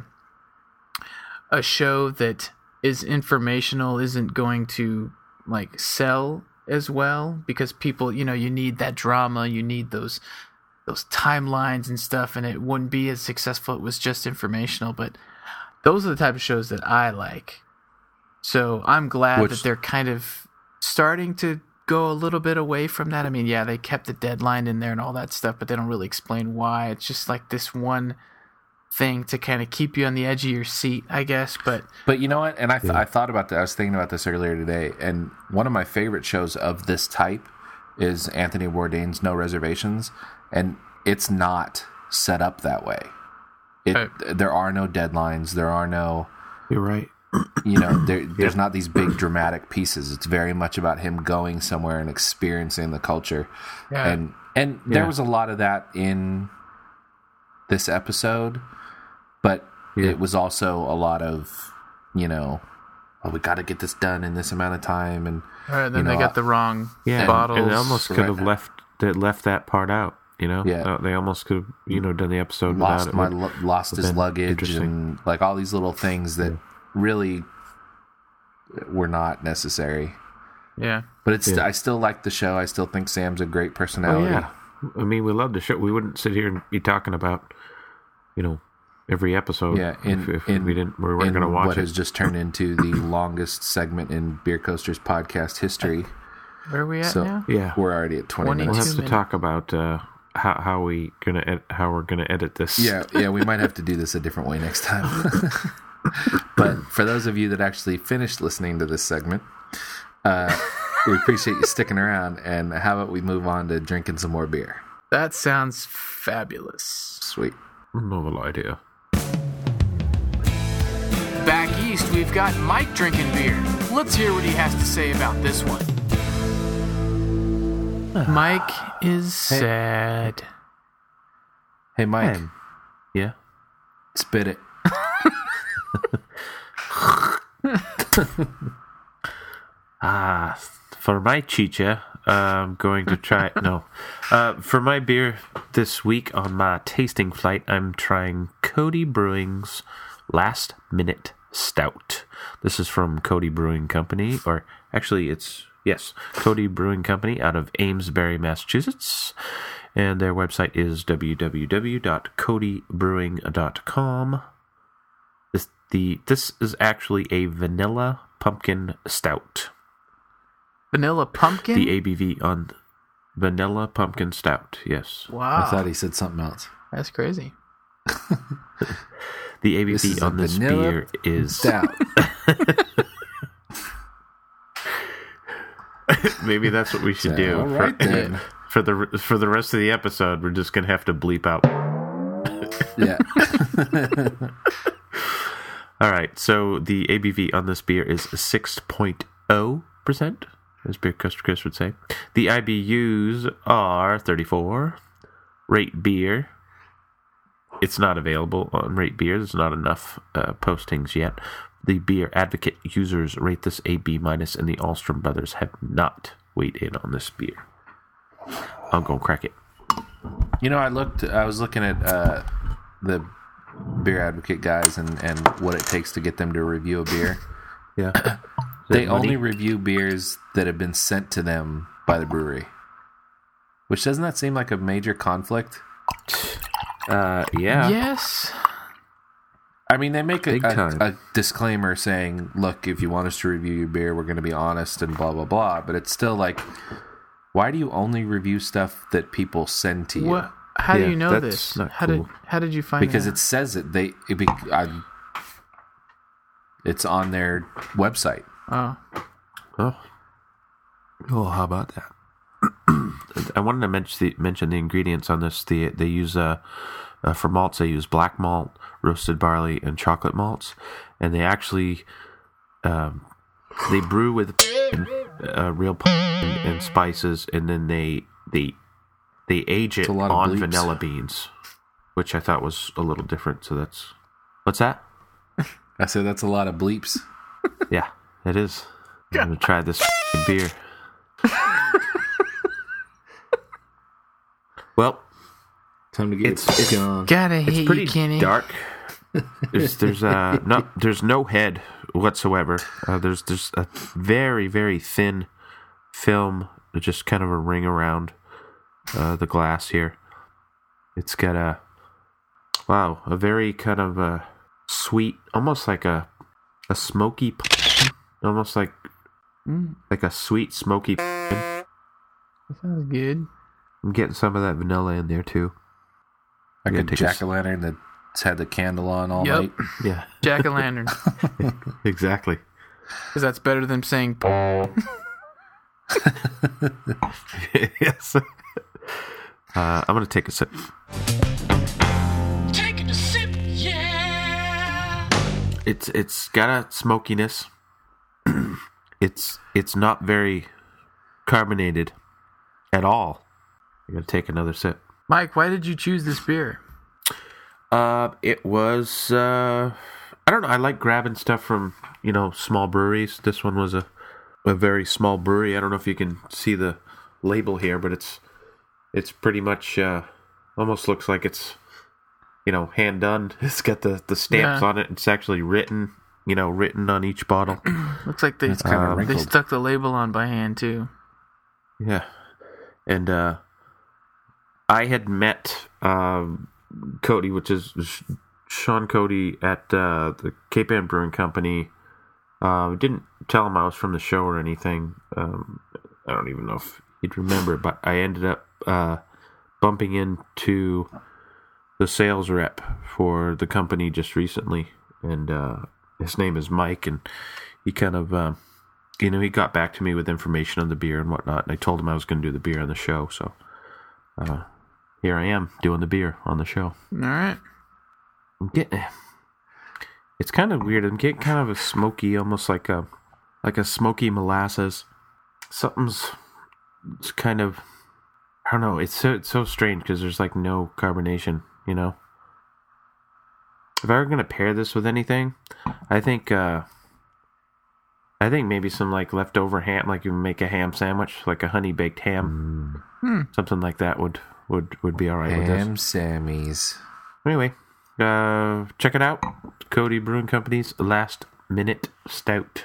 a show that is informational isn't going to like sell as well because people, you know, you need that drama, you need those those timelines and stuff, and it wouldn't be as successful if it was just informational. But those are the type of shows that I like. So I'm glad Which- that they're kind of starting to go a little bit away from that. I mean, yeah, they kept the deadline in there and all that stuff, but they don't really explain why. It's just like this one thing to kind of keep you on the edge of your seat, I guess. But But you know what? And I, th- I thought about that. I was thinking about this earlier today. And one of my favorite shows of this type is Anthony Bourdain's No Reservations. And it's not set up that way. It, Right. There are no deadlines. There are no, You're right. you know, there, there's not these big dramatic pieces. It's very much about him going somewhere and experiencing the culture. yeah, And and there Yeah. was a lot of that in this episode, but Yeah. it was also a lot of, you know, oh, we got to get this done in this amount of time, and all right, then you they know, got the wrong Yeah. bottles. And they almost could have Right. left they left that part out. You know, Yeah. Uh, they almost could have, you know, done the episode lost without my it. lo- lost would've his been luggage interesting. and like all these little things that really were not necessary. yeah, But it's Yeah. I still like the show. I still think Sam's a great Oh personality. yeah, I mean, we love the show. We wouldn't sit here and be talking about, you know, every episode. Yeah, in, if, if in, we didn't, we weren't in going to watch what it. has just turned into the longest segment in Beer Coasters podcast history. where are we at So now? Yeah, we're already at twenty twenty we'll minutes. have to minutes. talk about uh, how how we gonna ed- how we're gonna edit this. Yeah, yeah, we might have to do this a different way next time. But for those of you that actually finished listening to this segment, uh, we appreciate you sticking around. And how about we move on to drinking some more beer? That sounds fabulous. Sweet. novel idea. Back east, we've got Mike drinking beer. Let's hear what he has to say about this one. Mike is sad. Hey, Mike, Um, yeah. spit it. Ah, for my chicha, I'm going to try. No, uh, for my beer this week on my tasting flight, I'm trying Cody Brewing's Last Minute Stout. This is from Cody Brewing Company, or actually, it's yes, Cody Brewing Company out of Amesbury, Massachusetts, and their website is w w w dot cody brewing dot com. This the this is actually a vanilla pumpkin stout. Vanilla pumpkin? The A B V on vanilla pumpkin stout. Yes, Wow. I thought he said something else. That's crazy. the A B This V is a on this vanilla beer is Stout. maybe that's what we should do. All right, for, then. for the for the rest of the episode, we're just gonna have to bleep out. Yeah. All right, so the A B V on this beer is six point zero percent, as Beer Coaster Chris would say. The I B Us are thirty-four. Rate Beer. It's not available on Rate Beer. There's not enough uh, postings yet. The Beer Advocate users rate this a B minus, and the Alstrom brothers have not weighed in on this beer. I'll go crack it. You know, I looked. I was looking at uh, the Beer Advocate guys and, and what it takes to get them to review a beer. Yeah. They only review beers that have been sent to them by the brewery. Which doesn't that seem like a major conflict? Uh, yeah. Yes. I mean, they make a, Big a, time. a disclaimer saying, "Look, if you want us to review your beer, we're going to be honest and blah blah blah." But it's still like, why do you only review stuff that people send to you? What? How Yeah, do you know that's this? not How cool. did How did you find Because that? it says it. They it be, I, It's on their website. Oh, Oh. Oh, how about that? I wanted to mention the, mention the ingredients on this. The, they use, uh, uh, for malts, they use black malt, roasted barley, and chocolate malts. And they actually, um, they brew with uh, real and, and spices, and then they they they age it a lot of on bleeps. vanilla beans, which I thought was a little different. So that's, what's that? I said that's a lot of bleeps. Yeah, it is. I'm going to try this beer. Well, Time to get It's- it's- gone. gotta it's hate pretty you, Kenny. dark. There's there's uh no there's no head whatsoever. Uh, there's there's a very very thin film, just kind of a ring around uh, the glass here. It's got a wow, a very kind of a sweet, almost like a a smoky, p- almost like Mm, like a sweet smoky. p- that sounds good. I'm getting some of that vanilla in there too. Like Yeah, a take a s- jack-o'-lantern that's had the candle on all Yep. night. Yeah, Jack o' lantern, exactly. because that's better than saying. Yes. Uh, I'm gonna take a sip. Taking a sip, yeah. It's it's got a smokiness. it's it's not very carbonated at all. I'm gonna take another sip. Mike, why did you choose this beer? Uh, it was uh, I don't know. I like grabbing stuff from you know small breweries. This one was a a very small brewery. I don't know if you can see the label here, but it's it's pretty much uh, almost looks like it's you know hand done. It's got the the stamps Yeah. on it. It's actually written you know written on each bottle. Looks like they It's kind of Um, they wrinkled. stuck the label on by hand too. Yeah, and uh, I had met um, Cody, which is Sh- Sean Cody at uh, the Cape Ann Brewing Company. Uh, didn't tell him I was from the show or anything. Um, I don't even know if he'd remember, but I ended up uh, bumping into the sales rep for the company just recently, and uh, his name is Mike, and he kind of. Uh, You know, he got back to me with information on the beer and whatnot, and I told him I was going to do the beer on the show, so uh, here I am doing the beer on the show. All right. I'm getting, it's kind of weird. I'm getting kind of a smoky, almost like a like a smoky molasses. Something's it's kind of, I don't know. It's so it's so strange because there's like no carbonation. You know, if I were going to pair this with anything, I think. Uh, I think maybe some like leftover ham, like you make a ham sandwich, like a honey baked ham, Hmm. something like that would would would be all right with this. Ham Sammys. Anyway, uh, check it out, Cody Brewing Company's Last Minute Stout.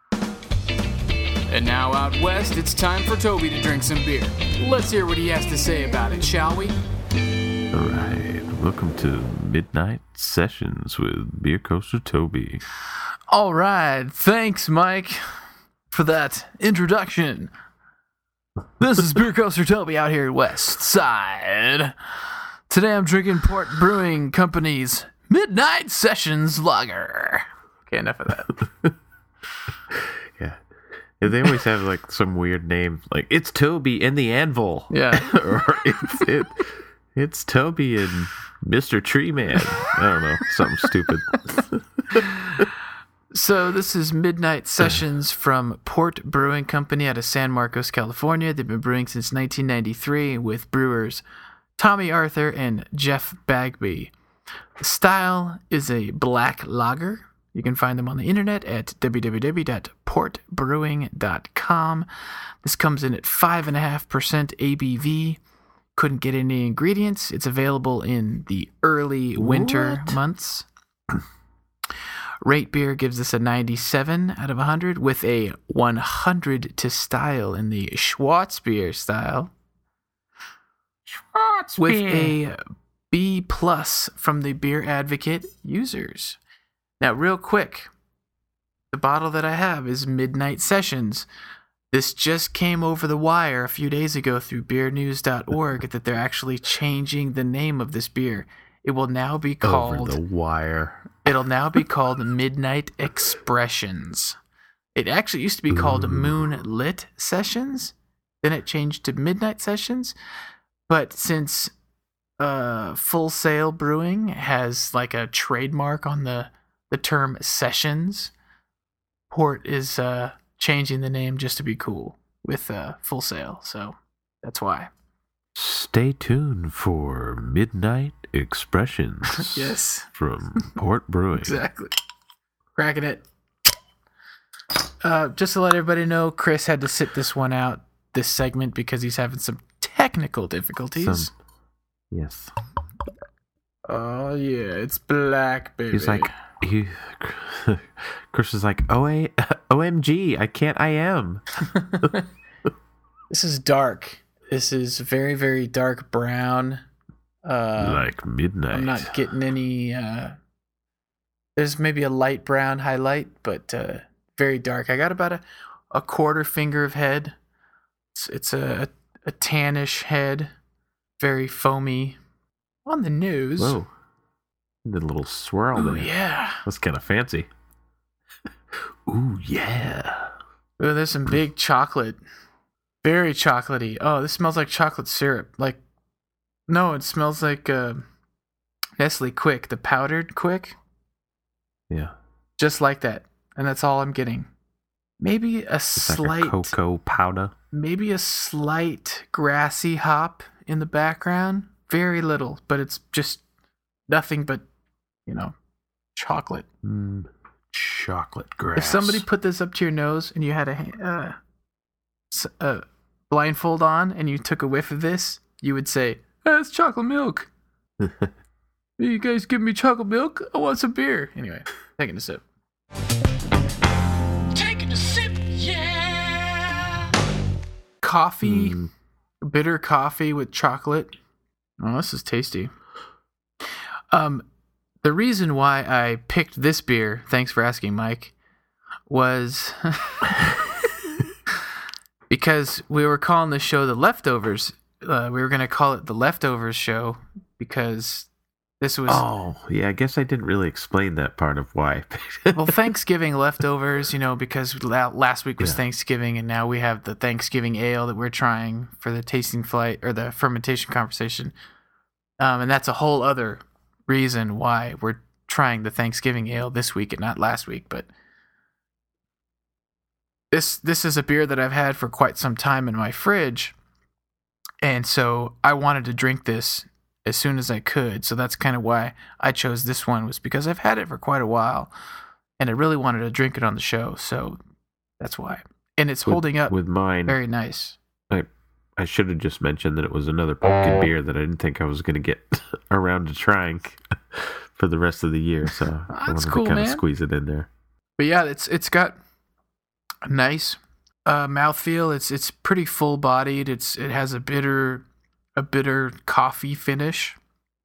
And now out west, it's time for Toby to drink some beer. Let's hear what he has to say about it, shall we? All right, welcome to Midnight Sessions with Beer Coaster Toby. All right. Thanks, Mike, for that introduction. This is Beer Coaster Toby out here West Side. Today I'm drinking Port Brewing Company's Midnight Sessions Lager. Okay, enough of that. Yeah, they always have like some weird name, like it's Toby and the Anvil. Yeah. or it's it, it's Toby and Mister Tree Man. I don't know, something stupid. So this is Midnight Sessions from Port Brewing Company out of San Marcos, California. They've been brewing since nineteen ninety-three with brewers Tommy Arthur and Jeff Bagby. The style is a black lager. You can find them on the internet at w w w dot port brewing dot com. This comes in at five point five percent A B V. Couldn't get any ingredients. It's available in the early winter What? months. Rate Beer gives us a ninety-seven out of one hundred with a one hundred to style in the Schwarzbier style. With a B plus from the Beer Advocate users. Now, real quick, the bottle that I have is Midnight Sessions. This just came over the wire a few days ago through beer news dot org that they're actually changing the name of this beer. It will now be called Over the wire. It'll now be called Midnight Expressions. It actually used to be called Moonlit Sessions. Then it changed to Midnight Sessions. But since uh, Full Sail Brewing has like a trademark on the, the term sessions, Port is uh, changing the name just to be cool with uh, Full Sail. So that's why. Stay tuned for Midnight Expressions. Yes. From Port Brewing. Exactly. Cracking it. Uh, just to let everybody know, Chris had to sit this one out, this segment, because he's having some technical difficulties. Some, yes. Oh, yeah, it's black, baby. He's like, he, Chris is like, O A, O M G, I can't, I am. This is dark. This is very, very dark brown. Uh, like midnight. I'm not getting any. Uh, there's maybe a light brown highlight, but uh, very dark. I got about a, a quarter finger of head. It's, it's a, a tannish head, very foamy on the nose. Whoa. Did a little swirl Ooh, there. yeah. That's kind of fancy. Ooh, yeah. Ooh, there's some big chocolate. Very chocolatey. Oh, this smells like chocolate syrup. Like, no, it smells like uh, Nestle Quick, the powdered Quick. Yeah. Just like that. And that's all I'm getting. Maybe a It's slight... like a cocoa powder. Maybe a slight grassy hop in the background. Very little, but it's just nothing but, you know, chocolate. Mm, chocolate grass. If somebody put this up to your nose and you had a... Uh, a blindfold on and you took a whiff of this, you would say, hey, it's chocolate milk. You guys give me chocolate milk? I want some beer. Anyway, taking a sip. Taking a sip, yeah. Coffee, Mm. bitter coffee with chocolate. Oh, this is tasty. Um, the reason why I picked this beer, thanks for asking, Mike, was because we were calling the show The Leftovers. Uh, we were going to call it The Leftovers Show because this was... Oh, yeah, I guess I didn't really explain that part of why. well, Thanksgiving leftovers, you know, because la- last week was Yeah. Thanksgiving, and now we have the Thanksgiving ale that we're trying for the tasting flight or the fermentation conversation. Um, and that's a whole other reason why we're trying the Thanksgiving ale this week and not last week. But this this is a beer that I've had for quite some time in my fridge, and so I wanted to drink this as soon as I could. So that's kind of why I chose this one, was because I've had it for quite a while, and I really wanted to drink it on the show. So that's why. And it's With- holding up With mine, very nice. I, I should have just mentioned that it was another pumpkin beer that I didn't think I was going to get around to trying for the rest of the year. So I That's wanted cool, to kind of man. squeeze it in there. But yeah, it's it's got a nice uh, mouthfeel. It's it's pretty full bodied. It's it has a bitter a bitter coffee finish,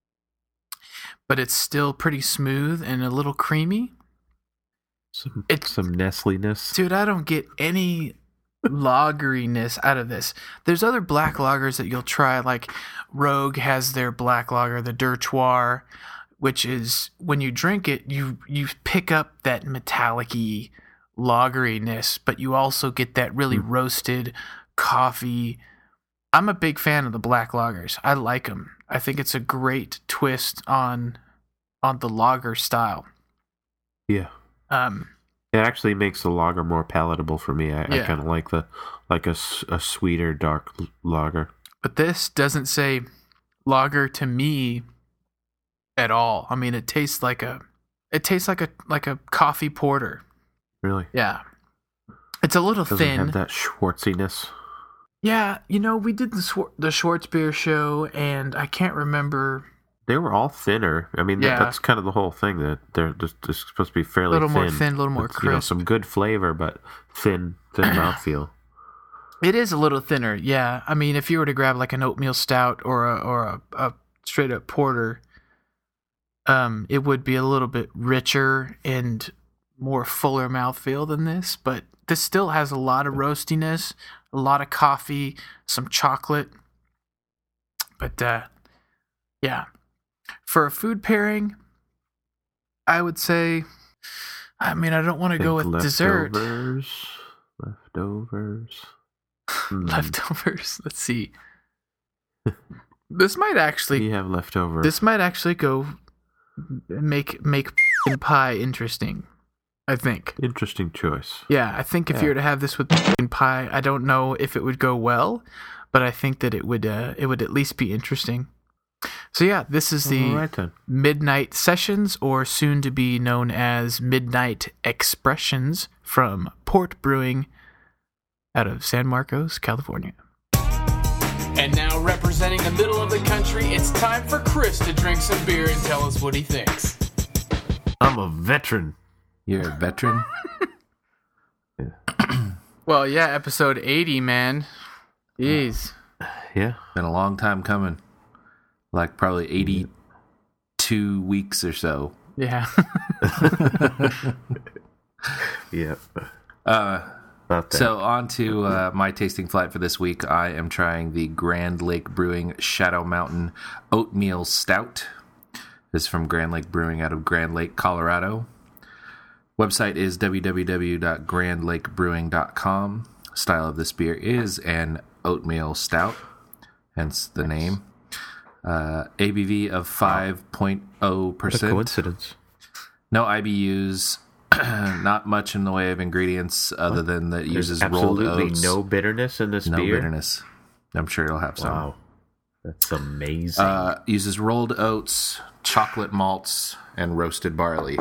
but it's still pretty smooth and a little creamy. Some, It's- some Nestle-ness. Dude, I don't get any lageriness out of this. There's other black lagers that you'll try, like Rogue has their black lager, the Durchoir, which is when you drink it, you you pick up that metallic-y lageriness, but you also get that really Mm. roasted coffee. I'm a big fan of the black lagers. I like them. I think it's a great twist on on the lager style. Yeah. Um, It actually makes the lager more palatable for me. I, I Yeah. kind of like the like a, s- a sweeter dark l- lager. But this doesn't say lager to me at all. I mean, it tastes like a it tastes like a like a coffee porter. Really, Yeah. It's a little doesn't thin. have that Schwartziness. Yeah, you know, we did the Swar- the Schwartz beer show, and I can't remember. They were all thinner. I mean, that, Yeah. that's kind of the whole thing. That they're just, just supposed to be A fairly little thin. more thin, a little more with, you know, crisp. some good flavor, but thin, thin mouthfeel. It is a little thinner, yeah. I mean, if you were to grab like an oatmeal stout or a or a, a straight up porter, um, it would be a little bit richer and more fuller mouthfeel than this. But this still has a lot of roastiness, a lot of coffee, some chocolate. But uh, yeah, for a food pairing, I would say. I mean, I don't want to go with Think dessert. Leftovers. Leftovers. Hmm. Leftovers. Let's see. This might actually. You have leftover. This might actually go make make pie interesting. I think. Interesting choice. Yeah, I think if Yeah. you were to have this with pie, I don't know if it would go well, but I think that it would. Uh, it would at least be interesting. So yeah, this is the All right, then. Midnight Sessions, or soon to be known as Midnight Expressions, from Port Brewing, out of San Marcos, California. And now, representing the middle of the country, it's time for Chris to drink some beer and tell us what he thinks. I'm a veteran. You're a veteran? Well, yeah, episode eighty, man. Jeez. Yeah. Been a long time coming. Like probably eighty-two weeks or so. Yeah. Yep. Uh, About that. so on to uh, my tasting flight for this week. I am trying the Grand Lake Brewing Shadow Mountain Oatmeal Stout. This is from Grand Lake Brewing out of Grand Lake, Colorado. Website is w w w dot grand lake brewing dot com. Style of this beer is an oatmeal stout, hence the name. Uh, A B V of five point oh What a percent. coincidence. No I B Us. Not much in the way of ingredients other than that it uses There's rolled absolutely oats. no bitterness in this no beer. bitterness. I'm sure it'll have some. Wow. That's amazing. Uh, uses rolled oats, chocolate malts, and roasted barley.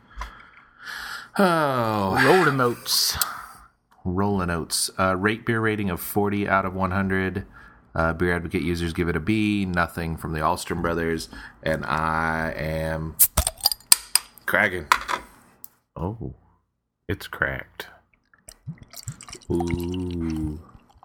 Oh, Rolled oats. Rolling Oats. Uh, rate beer rating of forty out of one hundred. Uh, Beer Advocate users give it a B. Nothing from the Alstrom brothers. And I am cracking. oh. It's cracked. Ooh.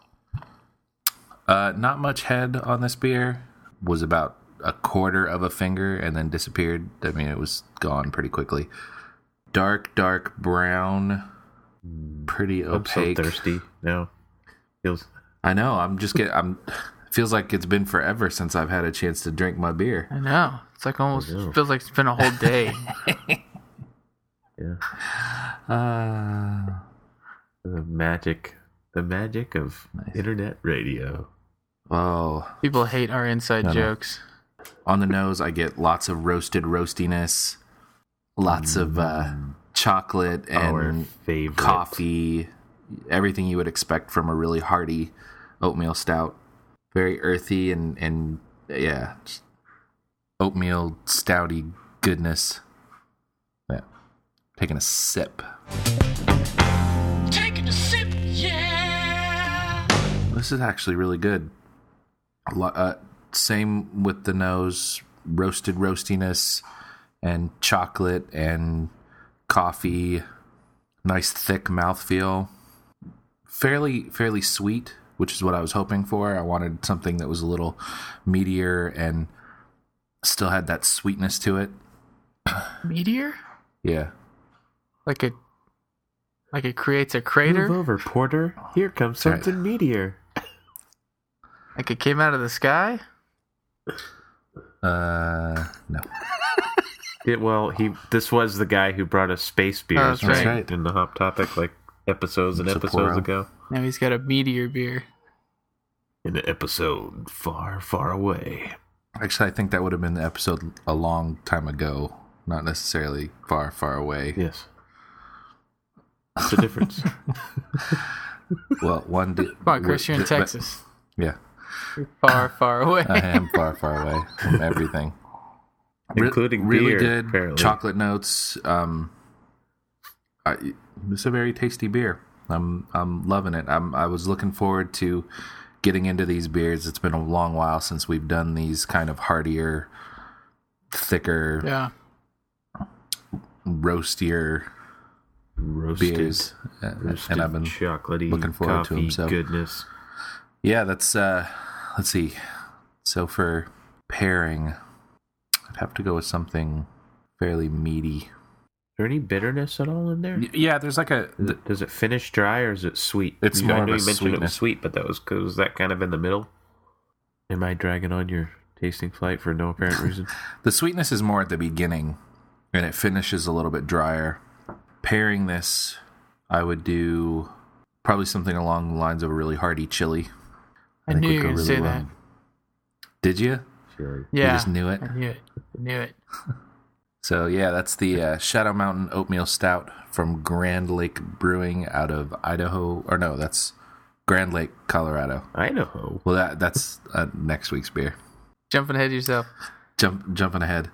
Uh, not much head on this beer. Was about a quarter of a finger and then disappeared. I mean, it was gone pretty quickly. Dark, dark brown. Pretty I'm so opaque. thirsty now. Feels I know. I'm just getting. I'm. Feels like it's been forever since I've had a chance to drink my beer. I know. It's like almost I know. feels like it's been a whole day. yeah. Uh, The magic the magic of internet radio. oh, People hate our inside No, no. jokes. on the nose, I get lots of roasted roastiness, lots of uh, chocolate Our and favorite coffee, everything you would expect from a really hearty oatmeal stout. Very earthy and, and yeah, just oatmeal stouty goodness. Yeah. Taking a sip. Taking a sip, yeah. This is actually really good. A lo- uh, same with the nose, roasted roastiness and chocolate and coffee. Nice thick mouthfeel. Fairly fairly sweet, which is what I was hoping for. I wanted something that was a little meatier and still had that sweetness to it. Meteor? Yeah. Like it like it creates a crater? Move over, Porter. Here comes Right. something meteor. Like it came out of the sky? Uh, no. It, well, he. This was the guy who brought us space beers, Oh, that's right? right. In the Hop Topic, like episodes and Sapporo. episodes ago. Now he's got a meteor beer. In the episode far, far away. Actually, I think that would have been the episode a long time ago, not necessarily far, far away. Yes. What's the difference? Well, one did. Come on, Chris, you're in Texas. Yeah, Far, far away. I am far, far away from everything. Re- Including really beer, good apparently. chocolate notes. Um, I, it's a very tasty beer. I'm I'm loving it. I'm I was looking forward to getting into these beers. It's been a long while since we've done these kind of heartier, thicker, Yeah. roastier Roasted, beers, Uh, roasted and I've been chocolatey looking forward to coffee 'em, so. goodness. Yeah, that's, uh, let's see. So for pairing, I'd have to go with something fairly meaty. Is there any bitterness at all in there? Y- Yeah, there's like a, Does it, does it finish dry or is it sweet? It's You- more I of know a you mentioned it was sweetness. sweet, but that was was that kind of in the middle. Am I dragging on your tasting flight for no apparent reason? the sweetness is more at the beginning. and it finishes a little bit drier. Pairing this, I would do probably something along the lines of a really hearty chili. I, I knew you were going to say well. that. Did you? Sure. Yeah. You just knew it? I knew it. I knew it. So, yeah, that's the uh, Shadow Mountain Oatmeal Stout from Grand Lake Brewing out of Idaho. Or no, that's Grand Lake, Colorado. Idaho. Well, that that's uh, next week's beer. Jumping ahead of yourself. Jump, jumping ahead.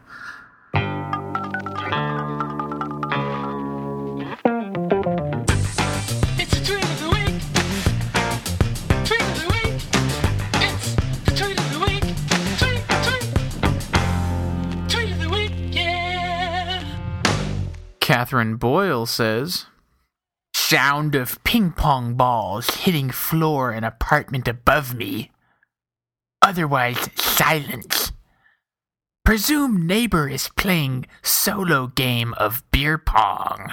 Catherine Boyle says, sound of ping pong balls hitting floor in apartment above me. Otherwise, silence. Presume neighbor is playing solo game of beer pong.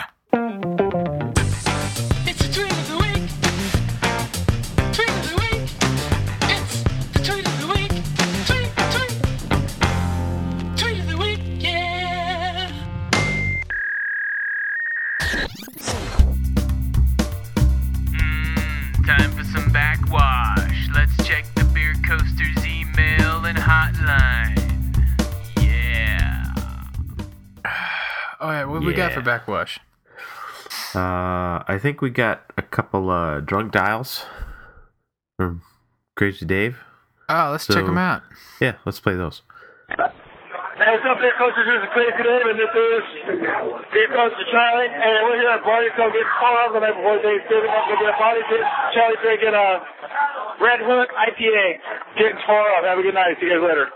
It's the tweet of the week. Tweet of the week. It's the tweet of the week. Tweet, tweet. Tweet of the week, yeah. Mm, time for some backwash. Let's check the Beer Coaster's email and hotline. Yeah. All right, what yeah. we got for backwash? Uh, I think we got a couple uh, drunk dials from Crazy Dave. Oh, let's so, check them out. Yeah, let's play those. Hey, what's up, Beer Coasters? This is Crazy Dave, and this is Beer Coaster Charlie. And we're here at Barney's going to get called the night before Thanksgiving. I'm going to be at Barney's. Charlie drinking a Red Hook I P A. Getting far up. Have a good night. See you guys later.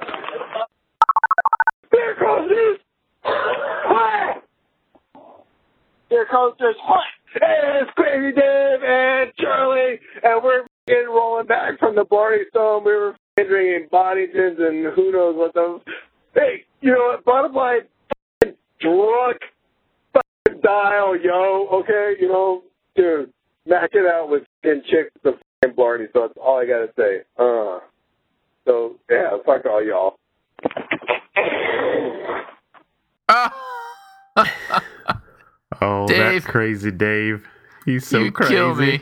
Beer Coasters! What? Beer Coasters, what? Hey, it's Crazy Dave and Charlie, and we're getting rolling back from the Barney Stone. We were drinking Boddingtons and who knows what those. Hey, you know what? Bottom line, drunk fucking dial, yo, okay? You know, dude, mac it out with fucking chicks at the fucking Barney, so that's all I gotta say. Uh, so, yeah, fuck all y'all. Oh, Dave. that Crazy Dave. He's so you crazy. Kill me.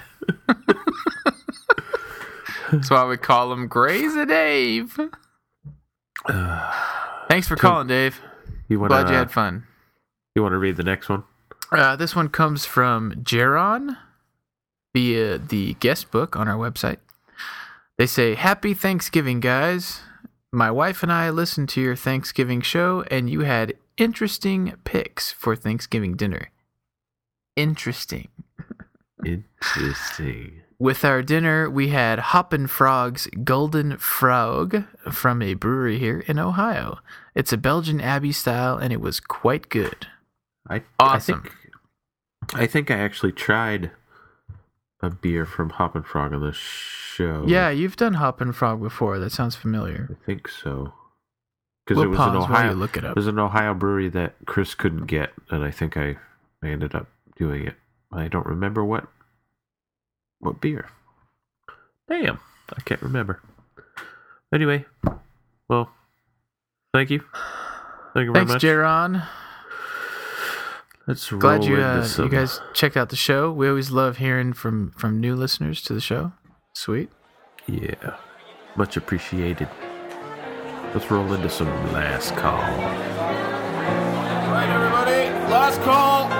That's why we call him Crazy Dave. Thanks for calling, Dave. You wanna, Glad you had fun. You want to read the next one? Uh, this one comes from Jaron via the guest book on our website. They say, Happy Thanksgiving, guys. My wife and I listened to your Thanksgiving show, and you had interesting picks for Thanksgiving dinner. Interesting. Interesting. With our dinner, we had Hoppin' Frog's Golden Frog from a brewery here in Ohio. It's a Belgian Abbey style, and it was quite good. I, Awesome. I think, I think I actually tried a beer from Hoppin' Frog on the show. Yeah, you've done Hoppin' Frog before. That sounds familiar. I think so. Because We'll it was pause an while Ohio. you look it up. It was an Ohio brewery that Chris couldn't get, and I think I, I ended up doing it. I don't remember what what beer. Damn, I can't remember. Anyway, well, thank you. Thank you very Thanks, much. Jaron. Let's roll Glad you into uh, some. you guys checked out the show. We always love hearing from from new listeners to the show. Sweet. Yeah, much appreciated. Let's roll into some last call. All right, everybody, last call.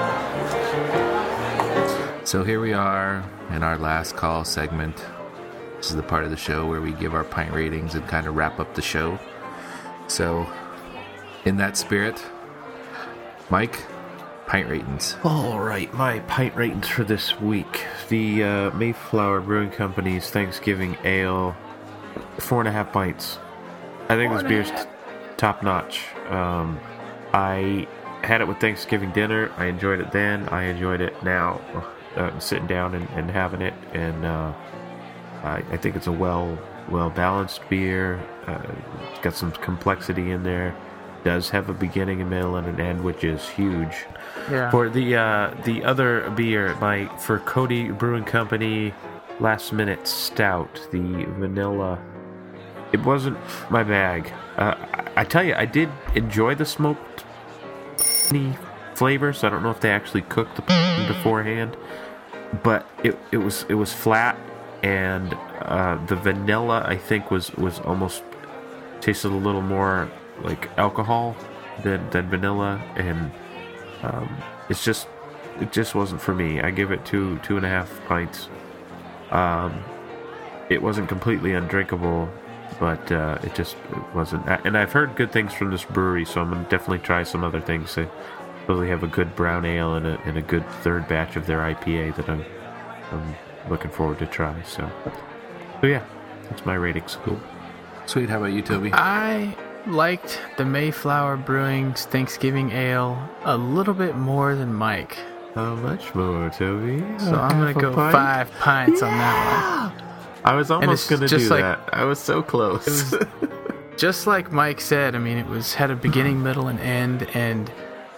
So here we are in our last call segment. This is the part of the show where we give our pint ratings and kind of wrap up the show. So, in that spirit, Mike, pint ratings. All right, my pint ratings for this week. The uh, Mayflower Brewing Company's Thanksgiving Ale, four and a half pints. I think this beer's t- top notch. Um, I had it with Thanksgiving dinner. I enjoyed it then. I enjoyed it now. Uh, sitting down and, and having it, and uh, I, I think it's a well well balanced beer. Uh, it's got some complexity in there. Does have a beginning, a middle, and an end, which is huge. Yeah. For the uh, the other beer, my for Cody Brewing Company, Last Minute Stout, the vanilla. It wasn't my bag. Uh, I, I tell you, I did enjoy the smoked any flavor, so I don't know if they actually cooked the beforehand. But it it was it was flat, and uh, the vanilla I think was, was almost tasted a little more like alcohol than than vanilla, and um, it's just it just wasn't for me. I give it two two and a half pints. Um, it wasn't completely undrinkable, but uh, it just it wasn't. And I've heard good things from this brewery, so I'm gonna definitely try some other things. They probably have a good brown ale and a, and a good third batch of their I P A that I'm I'm looking forward to try. So, so yeah, that's my ratings. Cool. Sweet. How about you, Toby? I liked the Mayflower Brewing's Thanksgiving Ale a little bit more than Mike. How much more, Toby? So I'm going to go pint? five pints yeah! on that one. I was almost going to do like, that. I was so close. It was just like Mike said, I mean, it was had a beginning, middle, and end, and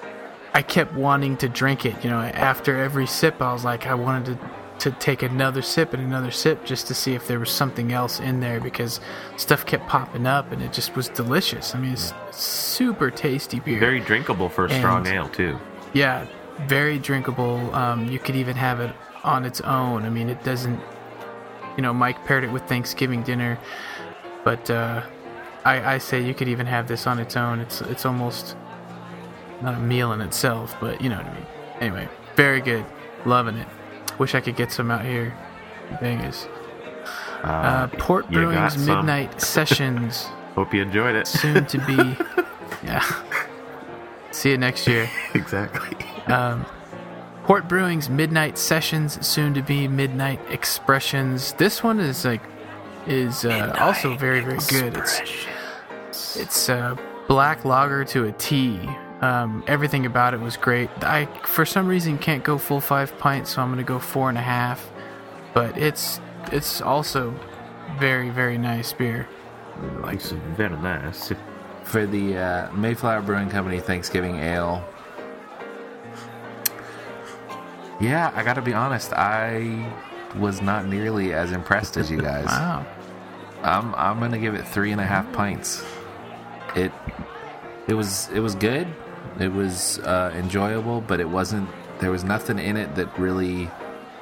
I kept wanting to drink it. You know, after every sip, I was like, I wanted to to take another sip and another sip just to see if there was something else in there, because stuff kept popping up and it just was delicious. I mean, it's super tasty beer. Very drinkable for a strong and, ale, too. Yeah, very drinkable. Um, you could even have it on its own. I mean, it doesn't, you know, Mike paired it with Thanksgiving dinner, but uh, I, I say you could even have this on its own. It's, it's almost not a meal in itself, but you know what I mean. Anyway, very good. Loving it. Wish I could get some out here in Vegas. Uh, uh, Port Brewing's Midnight Sessions. Hope you enjoyed it. Soon to be. Yeah. See you next year. Exactly. Um, Port Brewing's Midnight Sessions, soon to be Midnight Expressions. This one is like is uh, also very very good. It's it's uh, black lager to a T. Um, everything about it was great. I, for some reason, can't go full five pints, so I'm going to go four and a half. But it's it's also very, very nice beer. Like it's very nice. For the uh, Mayflower Brewing Company Thanksgiving Ale, yeah, I got to be honest, I was not nearly as impressed as you guys. Wow. I'm I'm going to give it three and a half pints. It it was it was good. It was uh, enjoyable, but it wasn't. There was nothing in it that really.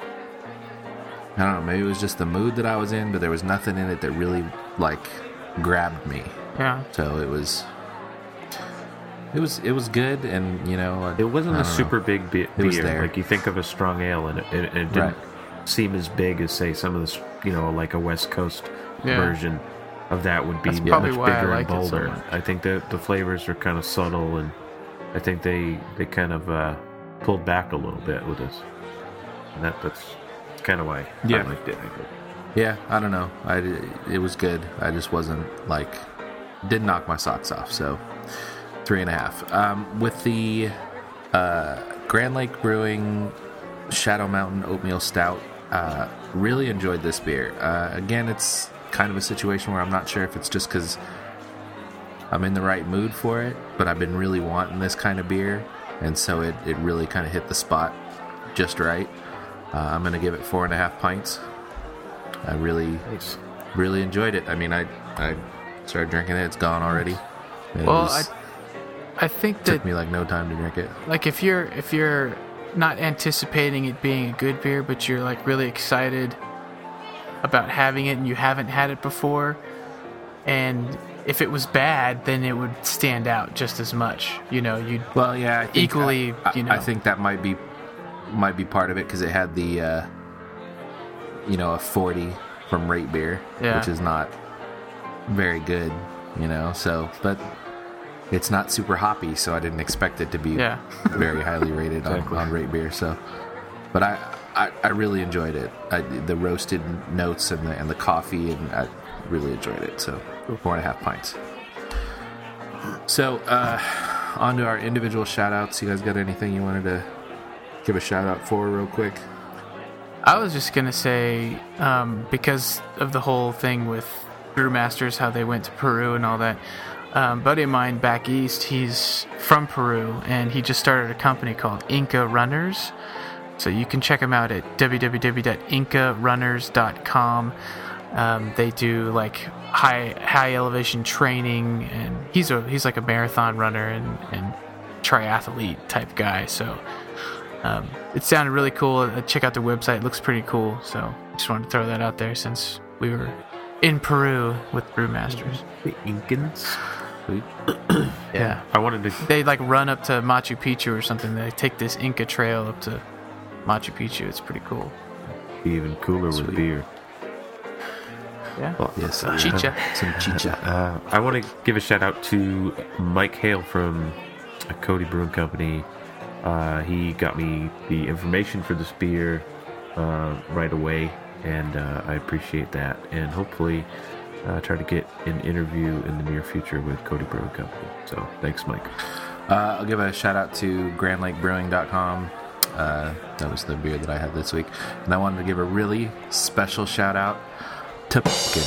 I don't know. Maybe it was just the mood that I was in, but there was nothing in it that really like grabbed me. Yeah. So it was. It was it was good, and you know it wasn't a super know. big be- it was beer. there. Like you think of a strong ale, and it, it, it didn't right. seem as big as say some of the you know like a West Coast yeah. version of that would be That's much probably why I bigger like and it so bolder. much. I think the the flavors are kind of subtle, and I think they they kind of uh, pulled back a little bit with this, and that that's kind of why yeah. I liked it. I think. Yeah, I don't know. I it was good. I just wasn't like didn't knock my socks off. So three and a half. Um, with the uh, Grand Lake Brewing Shadow Mountain Oatmeal Stout, uh, really enjoyed this beer. Uh, again, it's kind of a situation where I'm not sure if it's just because I'm in the right mood for it, but I've been really wanting this kind of beer, and so it, it really kind of hit the spot just right. Uh, I'm going to give it four and a half pints. I really, nice. really enjoyed it. I mean, I I started drinking it. It's gone already. It well, was, I I think it that took me like no time to drink it. like if you're if you're not anticipating it being a good beer, but you're like really excited about having it and you haven't had it before, and if it was bad, then it would stand out just as much. You know, you'd Well, yeah, I think equally. I, I, you know, I think that might be might be part of it because it had the uh, you know a forty from Rate Beer, Yeah. which is not very good. You know, so but it's not super hoppy, so I didn't expect it to be Yeah. very highly rated Exactly. on, on Rate Beer. So, but I, I, I really enjoyed it. I, the roasted notes and the and the coffee, and I really enjoyed it. So four and a half pints. So uh, on to our individual shout outs. You guys got anything you wanted to give a shout out for real quick? I was just gonna say, um, because of the whole thing with Brewmasters, how they went to Peru and all that. Um, buddy of mine back east, he's from Peru, and he just started a company called Inca Runners. So you can check him out at w w w dot inca runners dot com. Um, they do like high high elevation training, and he's a he's like a marathon runner, and, and triathlete type guy. So um, it sounded really cool. Uh, check out their website; it looks pretty cool. So just wanted to throw that out there since we were in Peru with Brewmasters. The Incans. Yeah, I wanted to. they like run up to Machu Picchu or something. They take this Inca trail up to Machu Picchu. It's pretty cool. Be even cooler Sweet. with beer. Yeah. Well, Yes, Chicha. Some chicha. Uh, I want to give a shout out to Mike Hale from uh, Cody Brewing Company. Uh, he got me the information for this beer uh, right away, and uh, I appreciate that. And hopefully, uh, try to get an interview in the near future with Cody Brewing Company. So, thanks, Mike. Uh, I'll give a shout out to grand lake brewing dot com. Uh, that was the beer that I had this week. And I wanted to give a really special shout out to Pumpkin.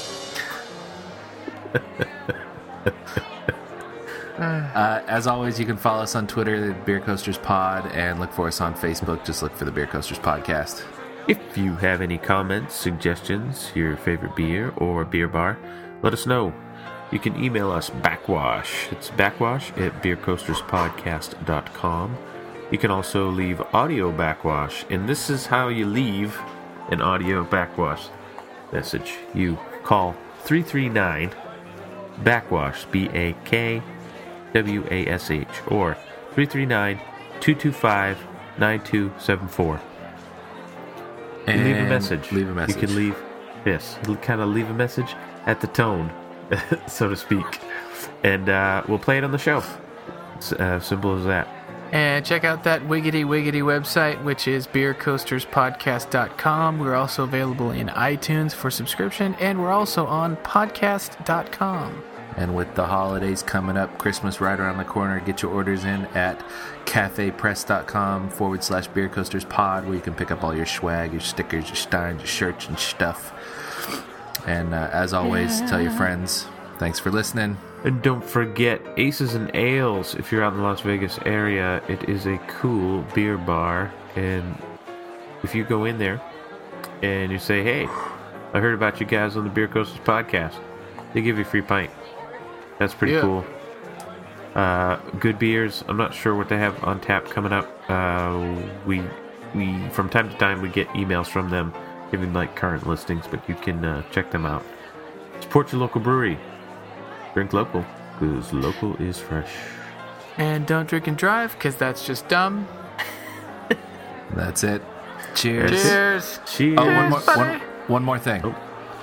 Uh, as always, you can follow us on Twitter, Beer Coasters Pod, and look for us on Facebook. Just look for the Beer Coasters Podcast. If you have any comments, suggestions, your favorite beer or beer bar, let us know. You can email us backwash. It's backwash at beer coasters podcast dot com. You can also leave audio backwash, and this is how you leave an audio backwash message. You call three three nine backwash, B A K W A S H, or three three nine, two two five, nine two seven four. And leave a message. Leave a message. You can leave, yes, kind of leave a message at the tone, so to speak. And uh, we'll play it on the show. It's uh, simple as that. And check out that wiggity wiggity website, which is beer coasters podcast dot com. We're also available in iTunes for subscription, and we're also on podcast dot com. And with the holidays coming up, Christmas right around the corner, get your orders in at cafepress.com forward slash beer coasters pod, where you can pick up all your swag, your stickers, your steins, your shirts, and stuff. And uh, as always, tell your friends. Thanks for listening. And don't forget Aces and Ales. If you're out in the Las Vegas area, it is a cool beer bar. And if you go in there and you say, hey, I heard about you guys on the Beer Coasters podcast, they give you a free pint. That's pretty Yeah. cool. Uh, good beers. I'm not sure what they have on tap coming up. Uh, we we from time to time we get emails from them giving like current listings, but you can uh, check them out. Support your local brewery. Drink local, because local is fresh. And don't drink and drive, because that's just dumb. That's it. Cheers. Cheers. Cheers. Oh, one more, Bye. one, one more thing. Oh.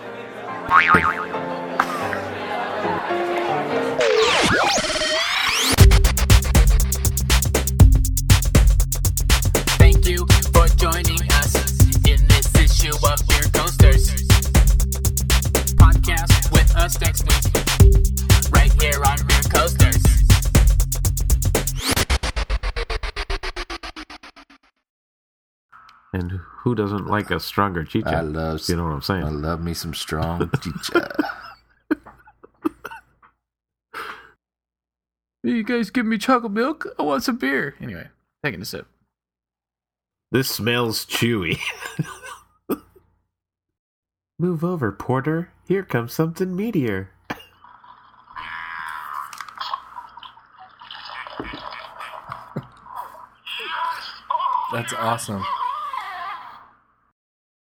Thank you for joining us in this issue of Beer Coasters. Podcast with us next week, right here on Beer Coasters. And who doesn't like a stronger chicha? I love, You know what I'm saying? I love me some strong chicha. You guys give me chocolate milk? I want some beer. Anyway, taking a sip. This smells chewy. Move over, Porter. Here comes something meatier. That's awesome.